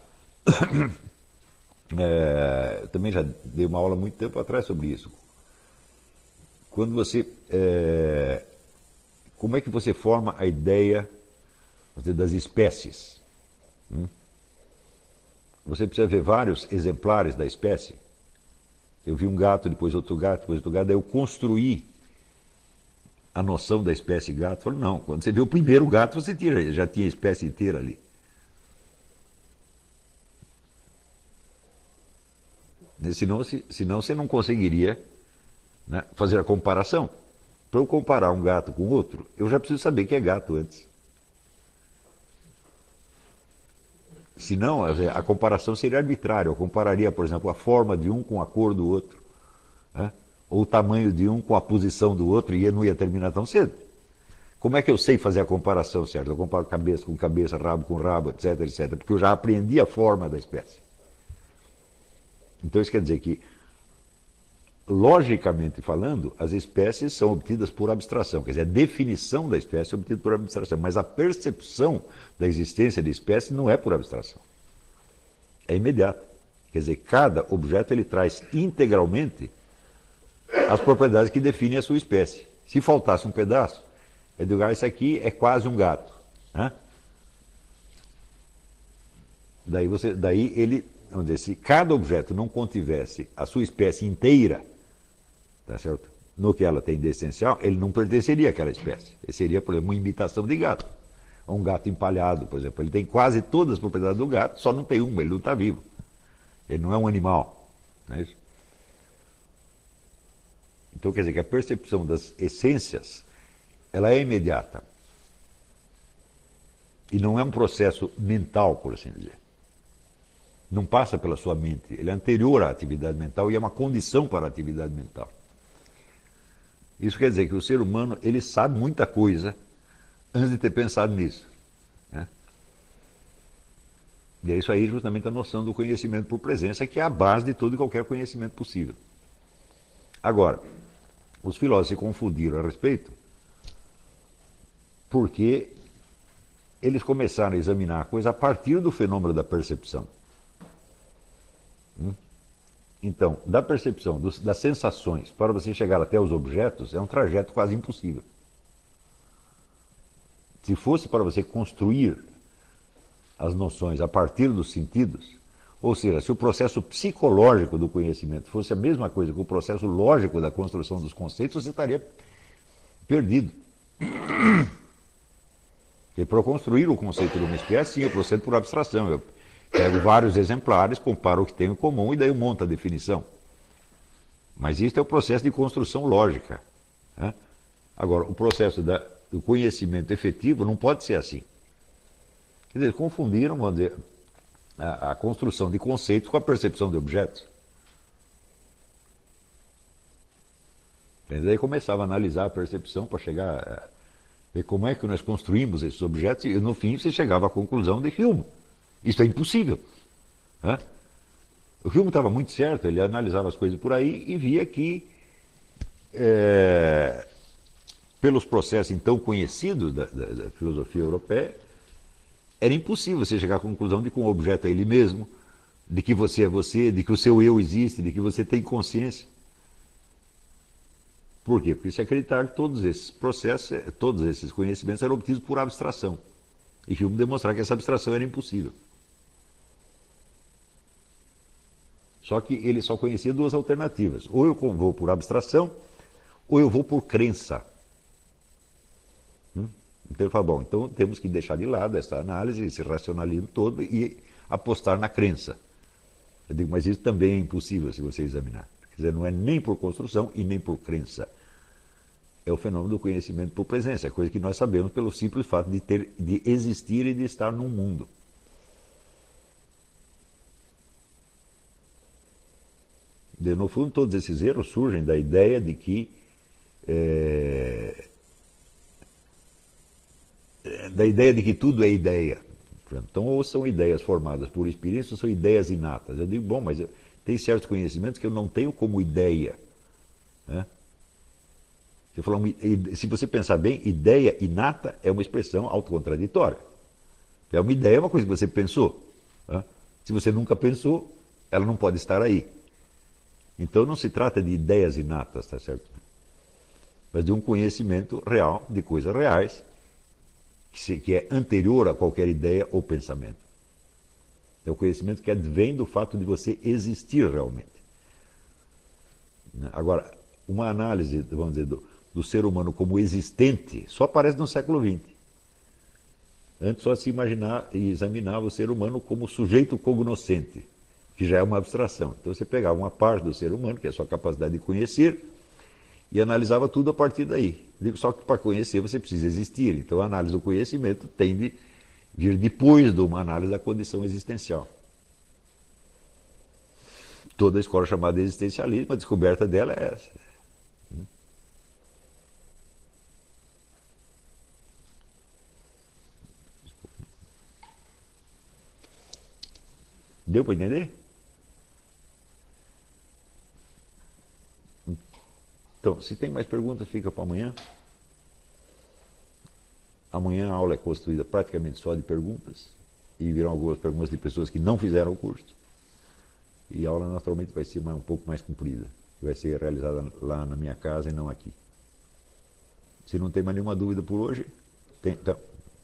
eu também já dei uma aula muito tempo atrás sobre isso. Quando você... como é que você forma a ideia das espécies? Você precisa ver vários exemplares da espécie. Eu vi um gato, depois outro gato, depois outro gato, daí eu construí a noção da espécie gato. Eu falei, não, quando você vê o primeiro gato, você já tinha a espécie inteira ali. Senão você não conseguiria, né, fazer a comparação. Para eu comparar um gato com outro, eu já preciso saber que é gato antes. Senão, a comparação seria arbitrária. Eu compararia, por exemplo, a forma de um com a cor do outro, né? Ou o tamanho de um com a posição do outro, e não ia terminar tão cedo. Como é que eu sei fazer a comparação, certo? Eu comparo cabeça com cabeça, rabo com rabo, etc, etc, porque eu já aprendi a forma da espécie. Então isso quer dizer que, logicamente falando, as espécies são obtidas por abstração, quer dizer, a definição da espécie é obtida por abstração, mas a percepção da existência de espécie não é por abstração. É imediata. Quer dizer, cada objeto ele traz integralmente as propriedades que definem a sua espécie. Se faltasse um pedaço, eu digo, isso aqui é quase um gato, né? Daí ele, vamos dizer, se cada objeto não contivesse a sua espécie inteira, tá certo? No que ela tem de essencial, ele não pertenceria àquela espécie. Ele seria, por exemplo, uma imitação de gato. Um gato empalhado, por exemplo, ele tem quase todas as propriedades do gato, só não tem uma, ele não está vivo. Ele não é um animal, não é isso? Então quer dizer que a percepção das essências, ela é imediata. E não é um processo mental, por assim dizer. Não passa pela sua mente, ele é anterior à atividade mental e é uma condição para a atividade mental. Isso quer dizer que o ser humano, ele sabe muita coisa antes de ter pensado nisso, né? E é isso aí justamente a noção do conhecimento por presença, que é a base de todo e qualquer conhecimento possível. Agora, os filósofos se confundiram a respeito porque eles começaram a examinar a coisa a partir do fenômeno da percepção. Então, da percepção, das sensações, para você chegar até os objetos, é um trajeto quase impossível. Se fosse para você construir as noções a partir dos sentidos, ou seja, se o processo psicológico do conhecimento fosse a mesma coisa que o processo lógico da construção dos conceitos, você estaria perdido. E para construir o conceito de uma espécie, sim, eu procedo por abstração. Eu pego vários exemplares, comparo o que tem em comum e daí eu monto a definição. Mas isso é o processo de construção lógica, né? Agora, o processo do conhecimento efetivo não pode ser assim. Quer dizer, confundiram, vamos dizer, a construção de conceitos com a percepção de objetos. E daí começava a analisar a percepção para chegar a ver como é que nós construímos esses objetos e no fim você chegava à conclusão de Hume. Isso é impossível, né? O Hume estava muito certo, ele analisava as coisas por aí e via que, pelos processos então conhecidos da filosofia europeia, era impossível você chegar à conclusão de que um objeto é ele mesmo, de que você é você, de que o seu eu existe, de que você tem consciência. Por quê? Porque se acreditar que todos esses processos, todos esses conhecimentos eram obtidos por abstração. E Hume demonstrar que essa abstração era impossível. Só que ele só conhecia duas alternativas. Ou eu vou por abstração, ou eu vou por crença. Então ele fala, bom, então temos que deixar de lado essa análise, esse racionalismo todo e apostar na crença. Eu digo, mas isso também é impossível se você examinar. Quer dizer, não é nem por construção e nem por crença. É o fenômeno do conhecimento por presença, é coisa que nós sabemos pelo simples fato de existir e de estar num mundo. No fundo, todos esses erros surgem da ideia de que tudo é ideia. Então, ou são ideias formadas por experiência, ou são ideias inatas. Eu digo, bom, mas tem certos conhecimentos que eu não tenho como ideia, né? Se você pensar bem, ideia inata é uma expressão autocontraditória. É uma ideia, é uma coisa que você pensou, né? Se você nunca pensou, ela não pode estar aí. Então não se trata de ideias inatas, tá certo? Mas de um conhecimento real, de coisas reais, que é anterior a qualquer ideia ou pensamento. É o conhecimento que advém do fato de você existir realmente. né? Agora, uma análise, vamos dizer, do ser humano como existente só aparece no século XX. Antes só se imaginar e examinava o ser humano como sujeito cognoscente, que já é uma abstração. Então você pegava uma parte do ser humano, que é a sua capacidade de conhecer, e analisava tudo a partir daí. Só que para conhecer você precisa existir. Então a análise do conhecimento tem de vir depois de uma análise da condição existencial. Toda a escola chamada existencialismo, a descoberta dela é essa. Deu para entender? Então, se tem mais perguntas, fica para amanhã. Amanhã a aula é constituída praticamente só de perguntas, e virão algumas perguntas de pessoas que não fizeram o curso. E a aula naturalmente vai ser um pouco mais comprida. Vai ser realizada lá na minha casa e não aqui. Se não tem mais nenhuma dúvida por hoje, tem. Então.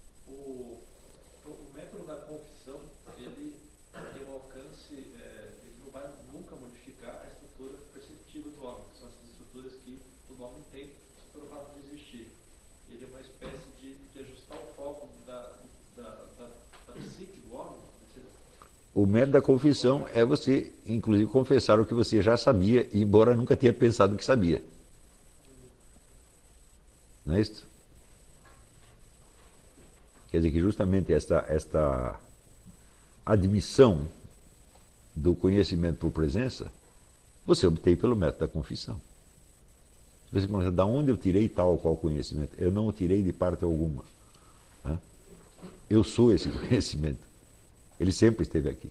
O método da confissão, ele tem um alcance, ele não vai nunca modificar a estrutura perceptiva do homem, que são essas estruturas que o homem tem pelo fato de existir. Ele é uma espécie de ajustar o foco da psique do homem. O método da confissão é você, inclusive, confessar o que você já sabia, embora nunca tenha pensado que sabia. Não é isso? Quer dizer que justamente esta admissão do conhecimento por presença, você obtém pelo método da confissão. Você pergunta, de onde eu tirei tal ou qual conhecimento? Eu não o tirei de parte alguma. Né? Eu sou esse conhecimento. Ele sempre esteve aqui.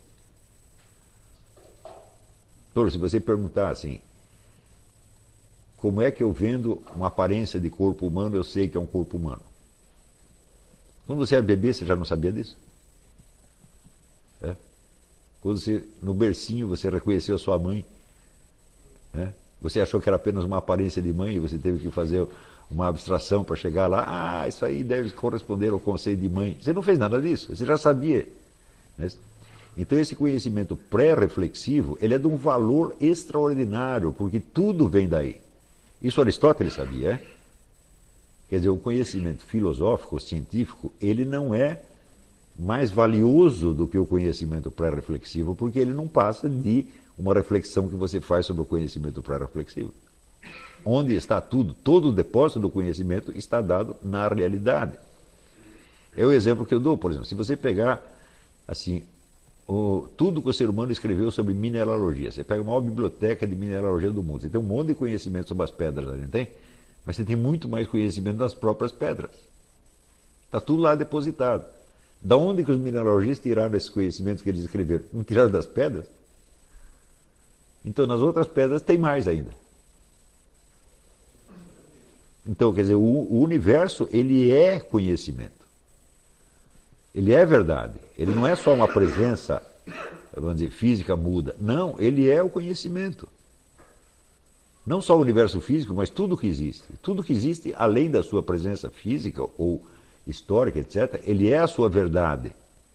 Então, se você perguntar assim, como é que eu vendo uma aparência de corpo humano, eu sei que é um corpo humano? Quando você era bebê, você já não sabia disso? É? Quando você, no bercinho, você reconheceu a sua mãe, você achou que era apenas uma aparência de mãe e você teve que fazer uma abstração para chegar lá. Ah, isso aí deve corresponder ao conceito de mãe. Você não fez nada disso, você já sabia. Então esse conhecimento pré-reflexivo, ele é de um valor extraordinário, porque tudo vem daí. Isso Aristóteles sabia, é? Quer dizer, o conhecimento filosófico, científico, ele não é mais valioso do que o conhecimento pré-reflexivo, porque ele não passa de uma reflexão que você faz sobre o conhecimento pré-reflexivo. Onde está tudo, todo o depósito do conhecimento está dado na realidade. É o exemplo que eu dou, por exemplo, se você pegar assim, tudo que o ser humano escreveu sobre mineralogia. Você pega a maior biblioteca de mineralogia do mundo. Você tem um monte de conhecimento sobre as pedras, a gente tem? Mas você tem muito mais conhecimento das próprias pedras. Está tudo lá depositado. Da onde que os mineralogistas tiraram esses conhecimentos que eles escreveram? Não tiraram das pedras? Então, nas outras pedras tem mais ainda. Então, quer dizer, o universo, ele é conhecimento. Ele é verdade. Ele não é só uma presença, vamos dizer, física muda. Não, ele é o conhecimento. Não só o universo físico, mas tudo que existe. Tudo que existe, além da sua presença física ou histórica, etc., ele é a sua verdade.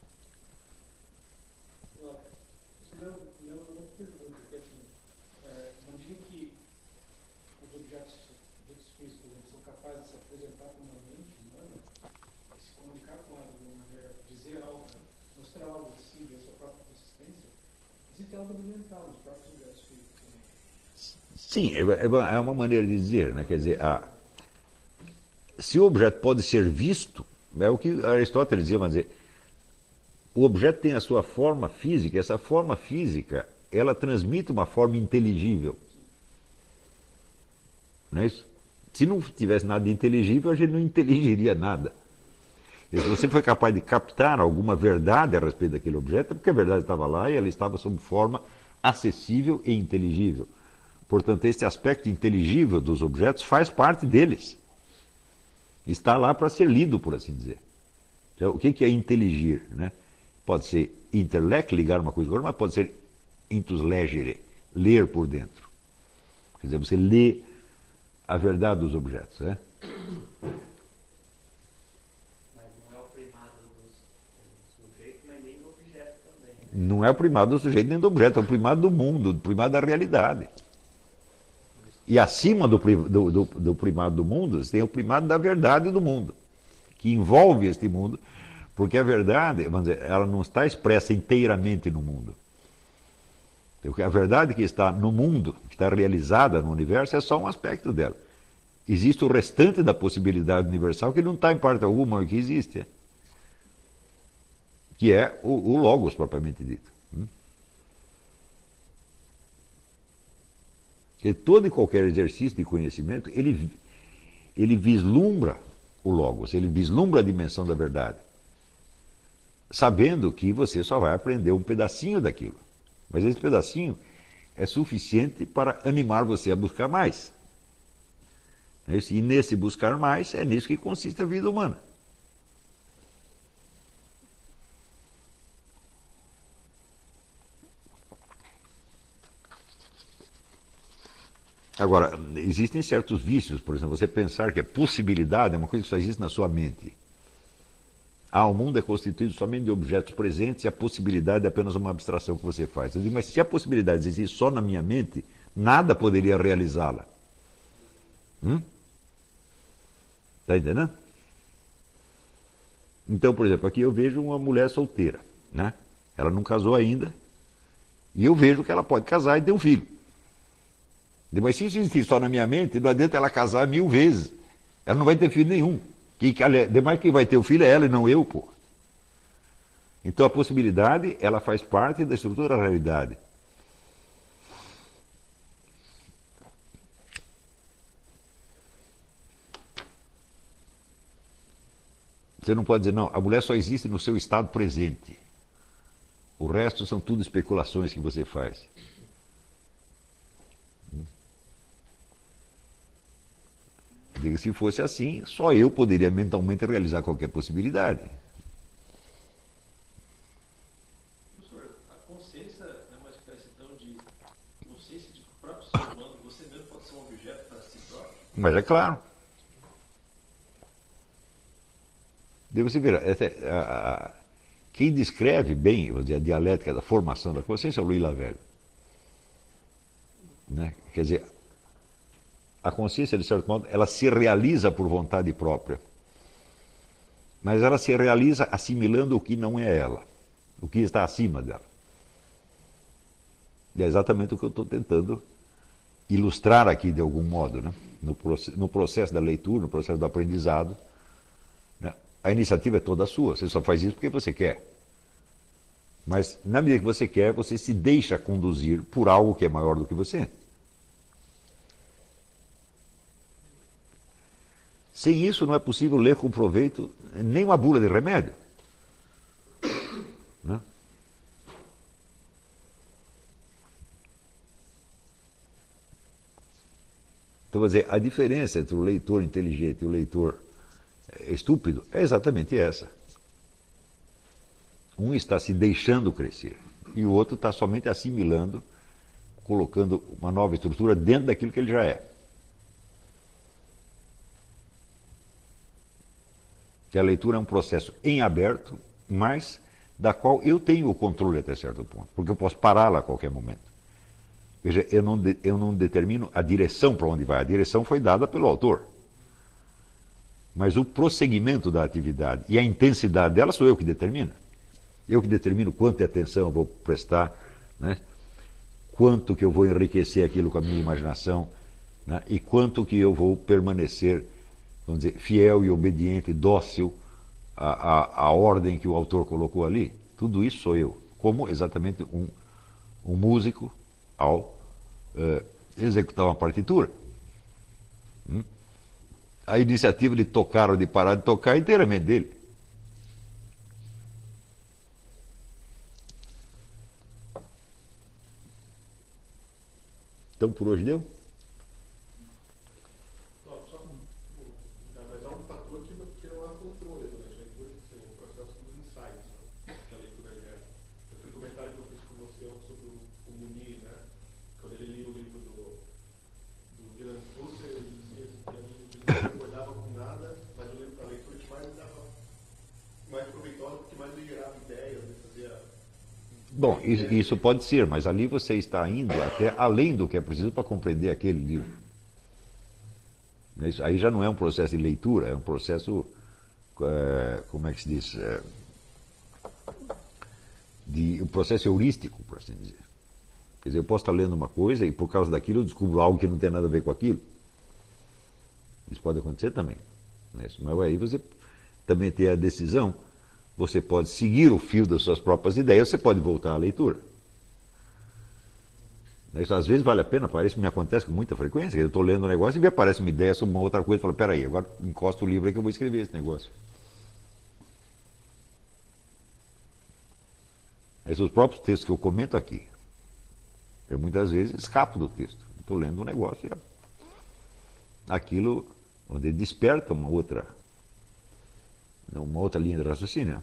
Sim, é uma maneira de dizer, né? Quer dizer, se o objeto pode ser visto, é o que Aristóteles dizia, mas dizer, o objeto tem a sua forma física, essa forma física, ela transmite uma forma inteligível. Não é isso? Se não tivesse nada de inteligível, a gente não inteligiria nada. E se você foi capaz de captar alguma verdade a respeito daquele objeto, é porque a verdade estava lá e ela estava sob forma acessível e inteligível. Portanto, esse aspecto inteligível dos objetos faz parte deles. Está lá para ser lido, por assim dizer. Então, o que é inteligir? Né? Pode ser intellect, ligar uma coisa com outra, mas pode ser intus legere, ler por dentro. Quer dizer, você lê a verdade dos objetos. Né? Mas não é o primado do sujeito, mas nem do objeto também. Não é o primado do sujeito nem do objeto, é o primado do mundo, o primado da realidade. E acima do primado do mundo, você tem o primado da verdade do mundo, que envolve este mundo, porque a verdade, vamos dizer, ela não está expressa inteiramente no mundo. Porque a verdade que está no mundo, que está realizada no universo, é só um aspecto dela. Existe o restante da possibilidade universal que não está em parte alguma, que existe. Que é o Logos, propriamente dito. Porque todo e qualquer exercício de conhecimento, ele vislumbra o Logos, ele vislumbra a dimensão da verdade, sabendo que você só vai aprender um pedacinho daquilo. Mas esse pedacinho é suficiente para animar você a buscar mais. E nesse buscar mais, é nisso que consiste a vida humana. Agora, existem certos vícios, por exemplo, você pensar que a possibilidade é uma coisa que só existe na sua mente. O mundo é constituído somente de objetos presentes e a possibilidade é apenas uma abstração que você faz. Eu digo, mas se a possibilidade existe só na minha mente, nada poderia realizá-la. Está entendendo? Então, por exemplo, aqui eu vejo uma mulher solteira, né? Ela não casou ainda, e eu vejo que ela pode casar e ter um filho. Mas se isso existir só na minha mente, não adianta ela casar 1000 vezes. Ela não vai ter filho nenhum. Demais quem vai ter o filho é ela e não eu, pô. Então a possibilidade, ela faz parte da estrutura da realidade. Você não pode dizer, não, a mulher só existe no seu estado presente. O resto são tudo especulações que você faz. Se fosse assim, só eu poderia mentalmente realizar qualquer possibilidade. Professor, a consciência é uma espécie então de consciência de que o próprio ser humano, você mesmo pode ser um objeto para si próprio? Mas é claro. Você ver, quem descreve bem, vamos dizer, a dialética da formação da consciência é o Louis Lavelle. Né? Quer dizer, a consciência, de certo modo, ela se realiza por vontade própria. Mas ela se realiza assimilando o que não é ela, o que está acima dela. E é exatamente o que eu estou tentando ilustrar aqui, de algum modo, né? No processo da leitura, no processo do aprendizado. Né? A iniciativa é toda sua, você só faz isso porque você quer. Mas, na medida que você quer, você se deixa conduzir por algo que é maior do que você. Sem isso não é possível ler com proveito nem uma bula de remédio. Né? Então, vou dizer, a diferença entre o leitor inteligente e o leitor estúpido é exatamente essa. Um está se deixando crescer e o outro está somente assimilando, colocando uma nova estrutura dentro daquilo que ele já é. Que a leitura é um processo em aberto, mas da qual eu tenho o controle até certo ponto, porque eu posso pará-la a qualquer momento. Veja, eu não determino a direção para onde vai, a direção foi dada pelo autor. Mas o prosseguimento da atividade e a intensidade dela sou eu que determino. Eu que determino quanto de atenção eu vou prestar, né? Quanto que eu vou enriquecer aquilo com a minha imaginação, né? E quanto que eu vou permanecer, vamos dizer, fiel e obediente, dócil à ordem que o autor colocou ali. Tudo isso sou eu, como exatamente um músico ao executar uma partitura. A iniciativa de tocar ou de parar de tocar é inteiramente dele. Então, por hoje deu? Mas há um fator que não há controle durante a leitura, que seria o processo dos insights, né? Que a leitura gera. Eu fiz um comentário que eu fiz com você sobre o Munir, né? Quando ele lia o livro do Dylan Flusser, ele dizia que ele não concordava com nada, mas a leitura que mais dava mais proveitosa, porque mais lhe gerava ideias, né? Fazia. Bom, isso pode ser, mas ali você está indo até além do que é preciso para compreender aquele livro. Aí já não é um processo de leitura, é um processo, como é que se diz, um processo heurístico, por assim dizer. Quer dizer, eu posso estar lendo uma coisa e por causa daquilo eu descubro algo que não tem nada a ver com aquilo. Isso pode acontecer também. Mas aí você também tem a decisão, você pode seguir o fio das suas próprias ideias, você pode voltar à leitura. Isso às vezes vale a pena, parece que me acontece com muita frequência. Eu estou lendo um negócio e me aparece uma ideia sobre uma outra coisa e falo, peraí, agora encosta o livro aí que eu vou escrever esse negócio. Esses os próprios textos que eu comento aqui. Eu muitas vezes escapo do texto. Estou lendo um negócio e aquilo onde desperta uma outra linha de raciocínio.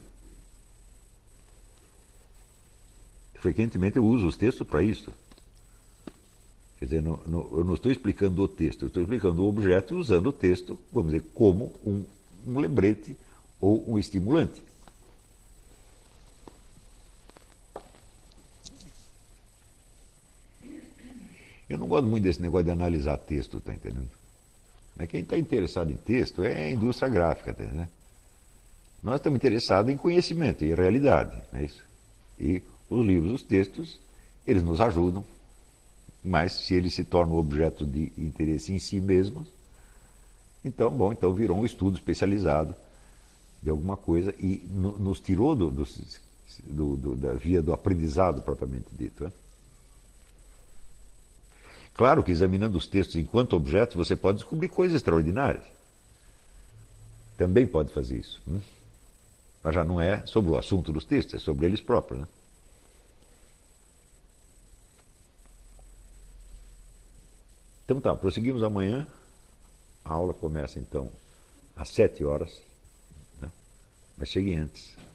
Frequentemente eu uso os textos para isso. Quer dizer, eu não estou explicando o texto, eu estou explicando o objeto usando o texto, vamos dizer, como um lembrete ou um estimulante. Eu não gosto muito desse negócio de analisar texto, tá entendendo? Mas quem está interessado em texto é a indústria gráfica, tá entendendo? Nós estamos interessados em conhecimento, em realidade, não é isso? E os livros, os textos, eles nos ajudam, mas se eles se tornam objeto de interesse em si mesmos, então virou um estudo especializado de alguma coisa e nos tirou da via do aprendizado propriamente dito. Né? Claro que examinando os textos enquanto objetos, você pode descobrir coisas extraordinárias. Também pode fazer isso. Né? Mas já não é sobre o assunto dos textos, é sobre eles próprios. Né? Então tá, prosseguimos amanhã. A aula começa então às 7 horas, né? Mas chegue antes.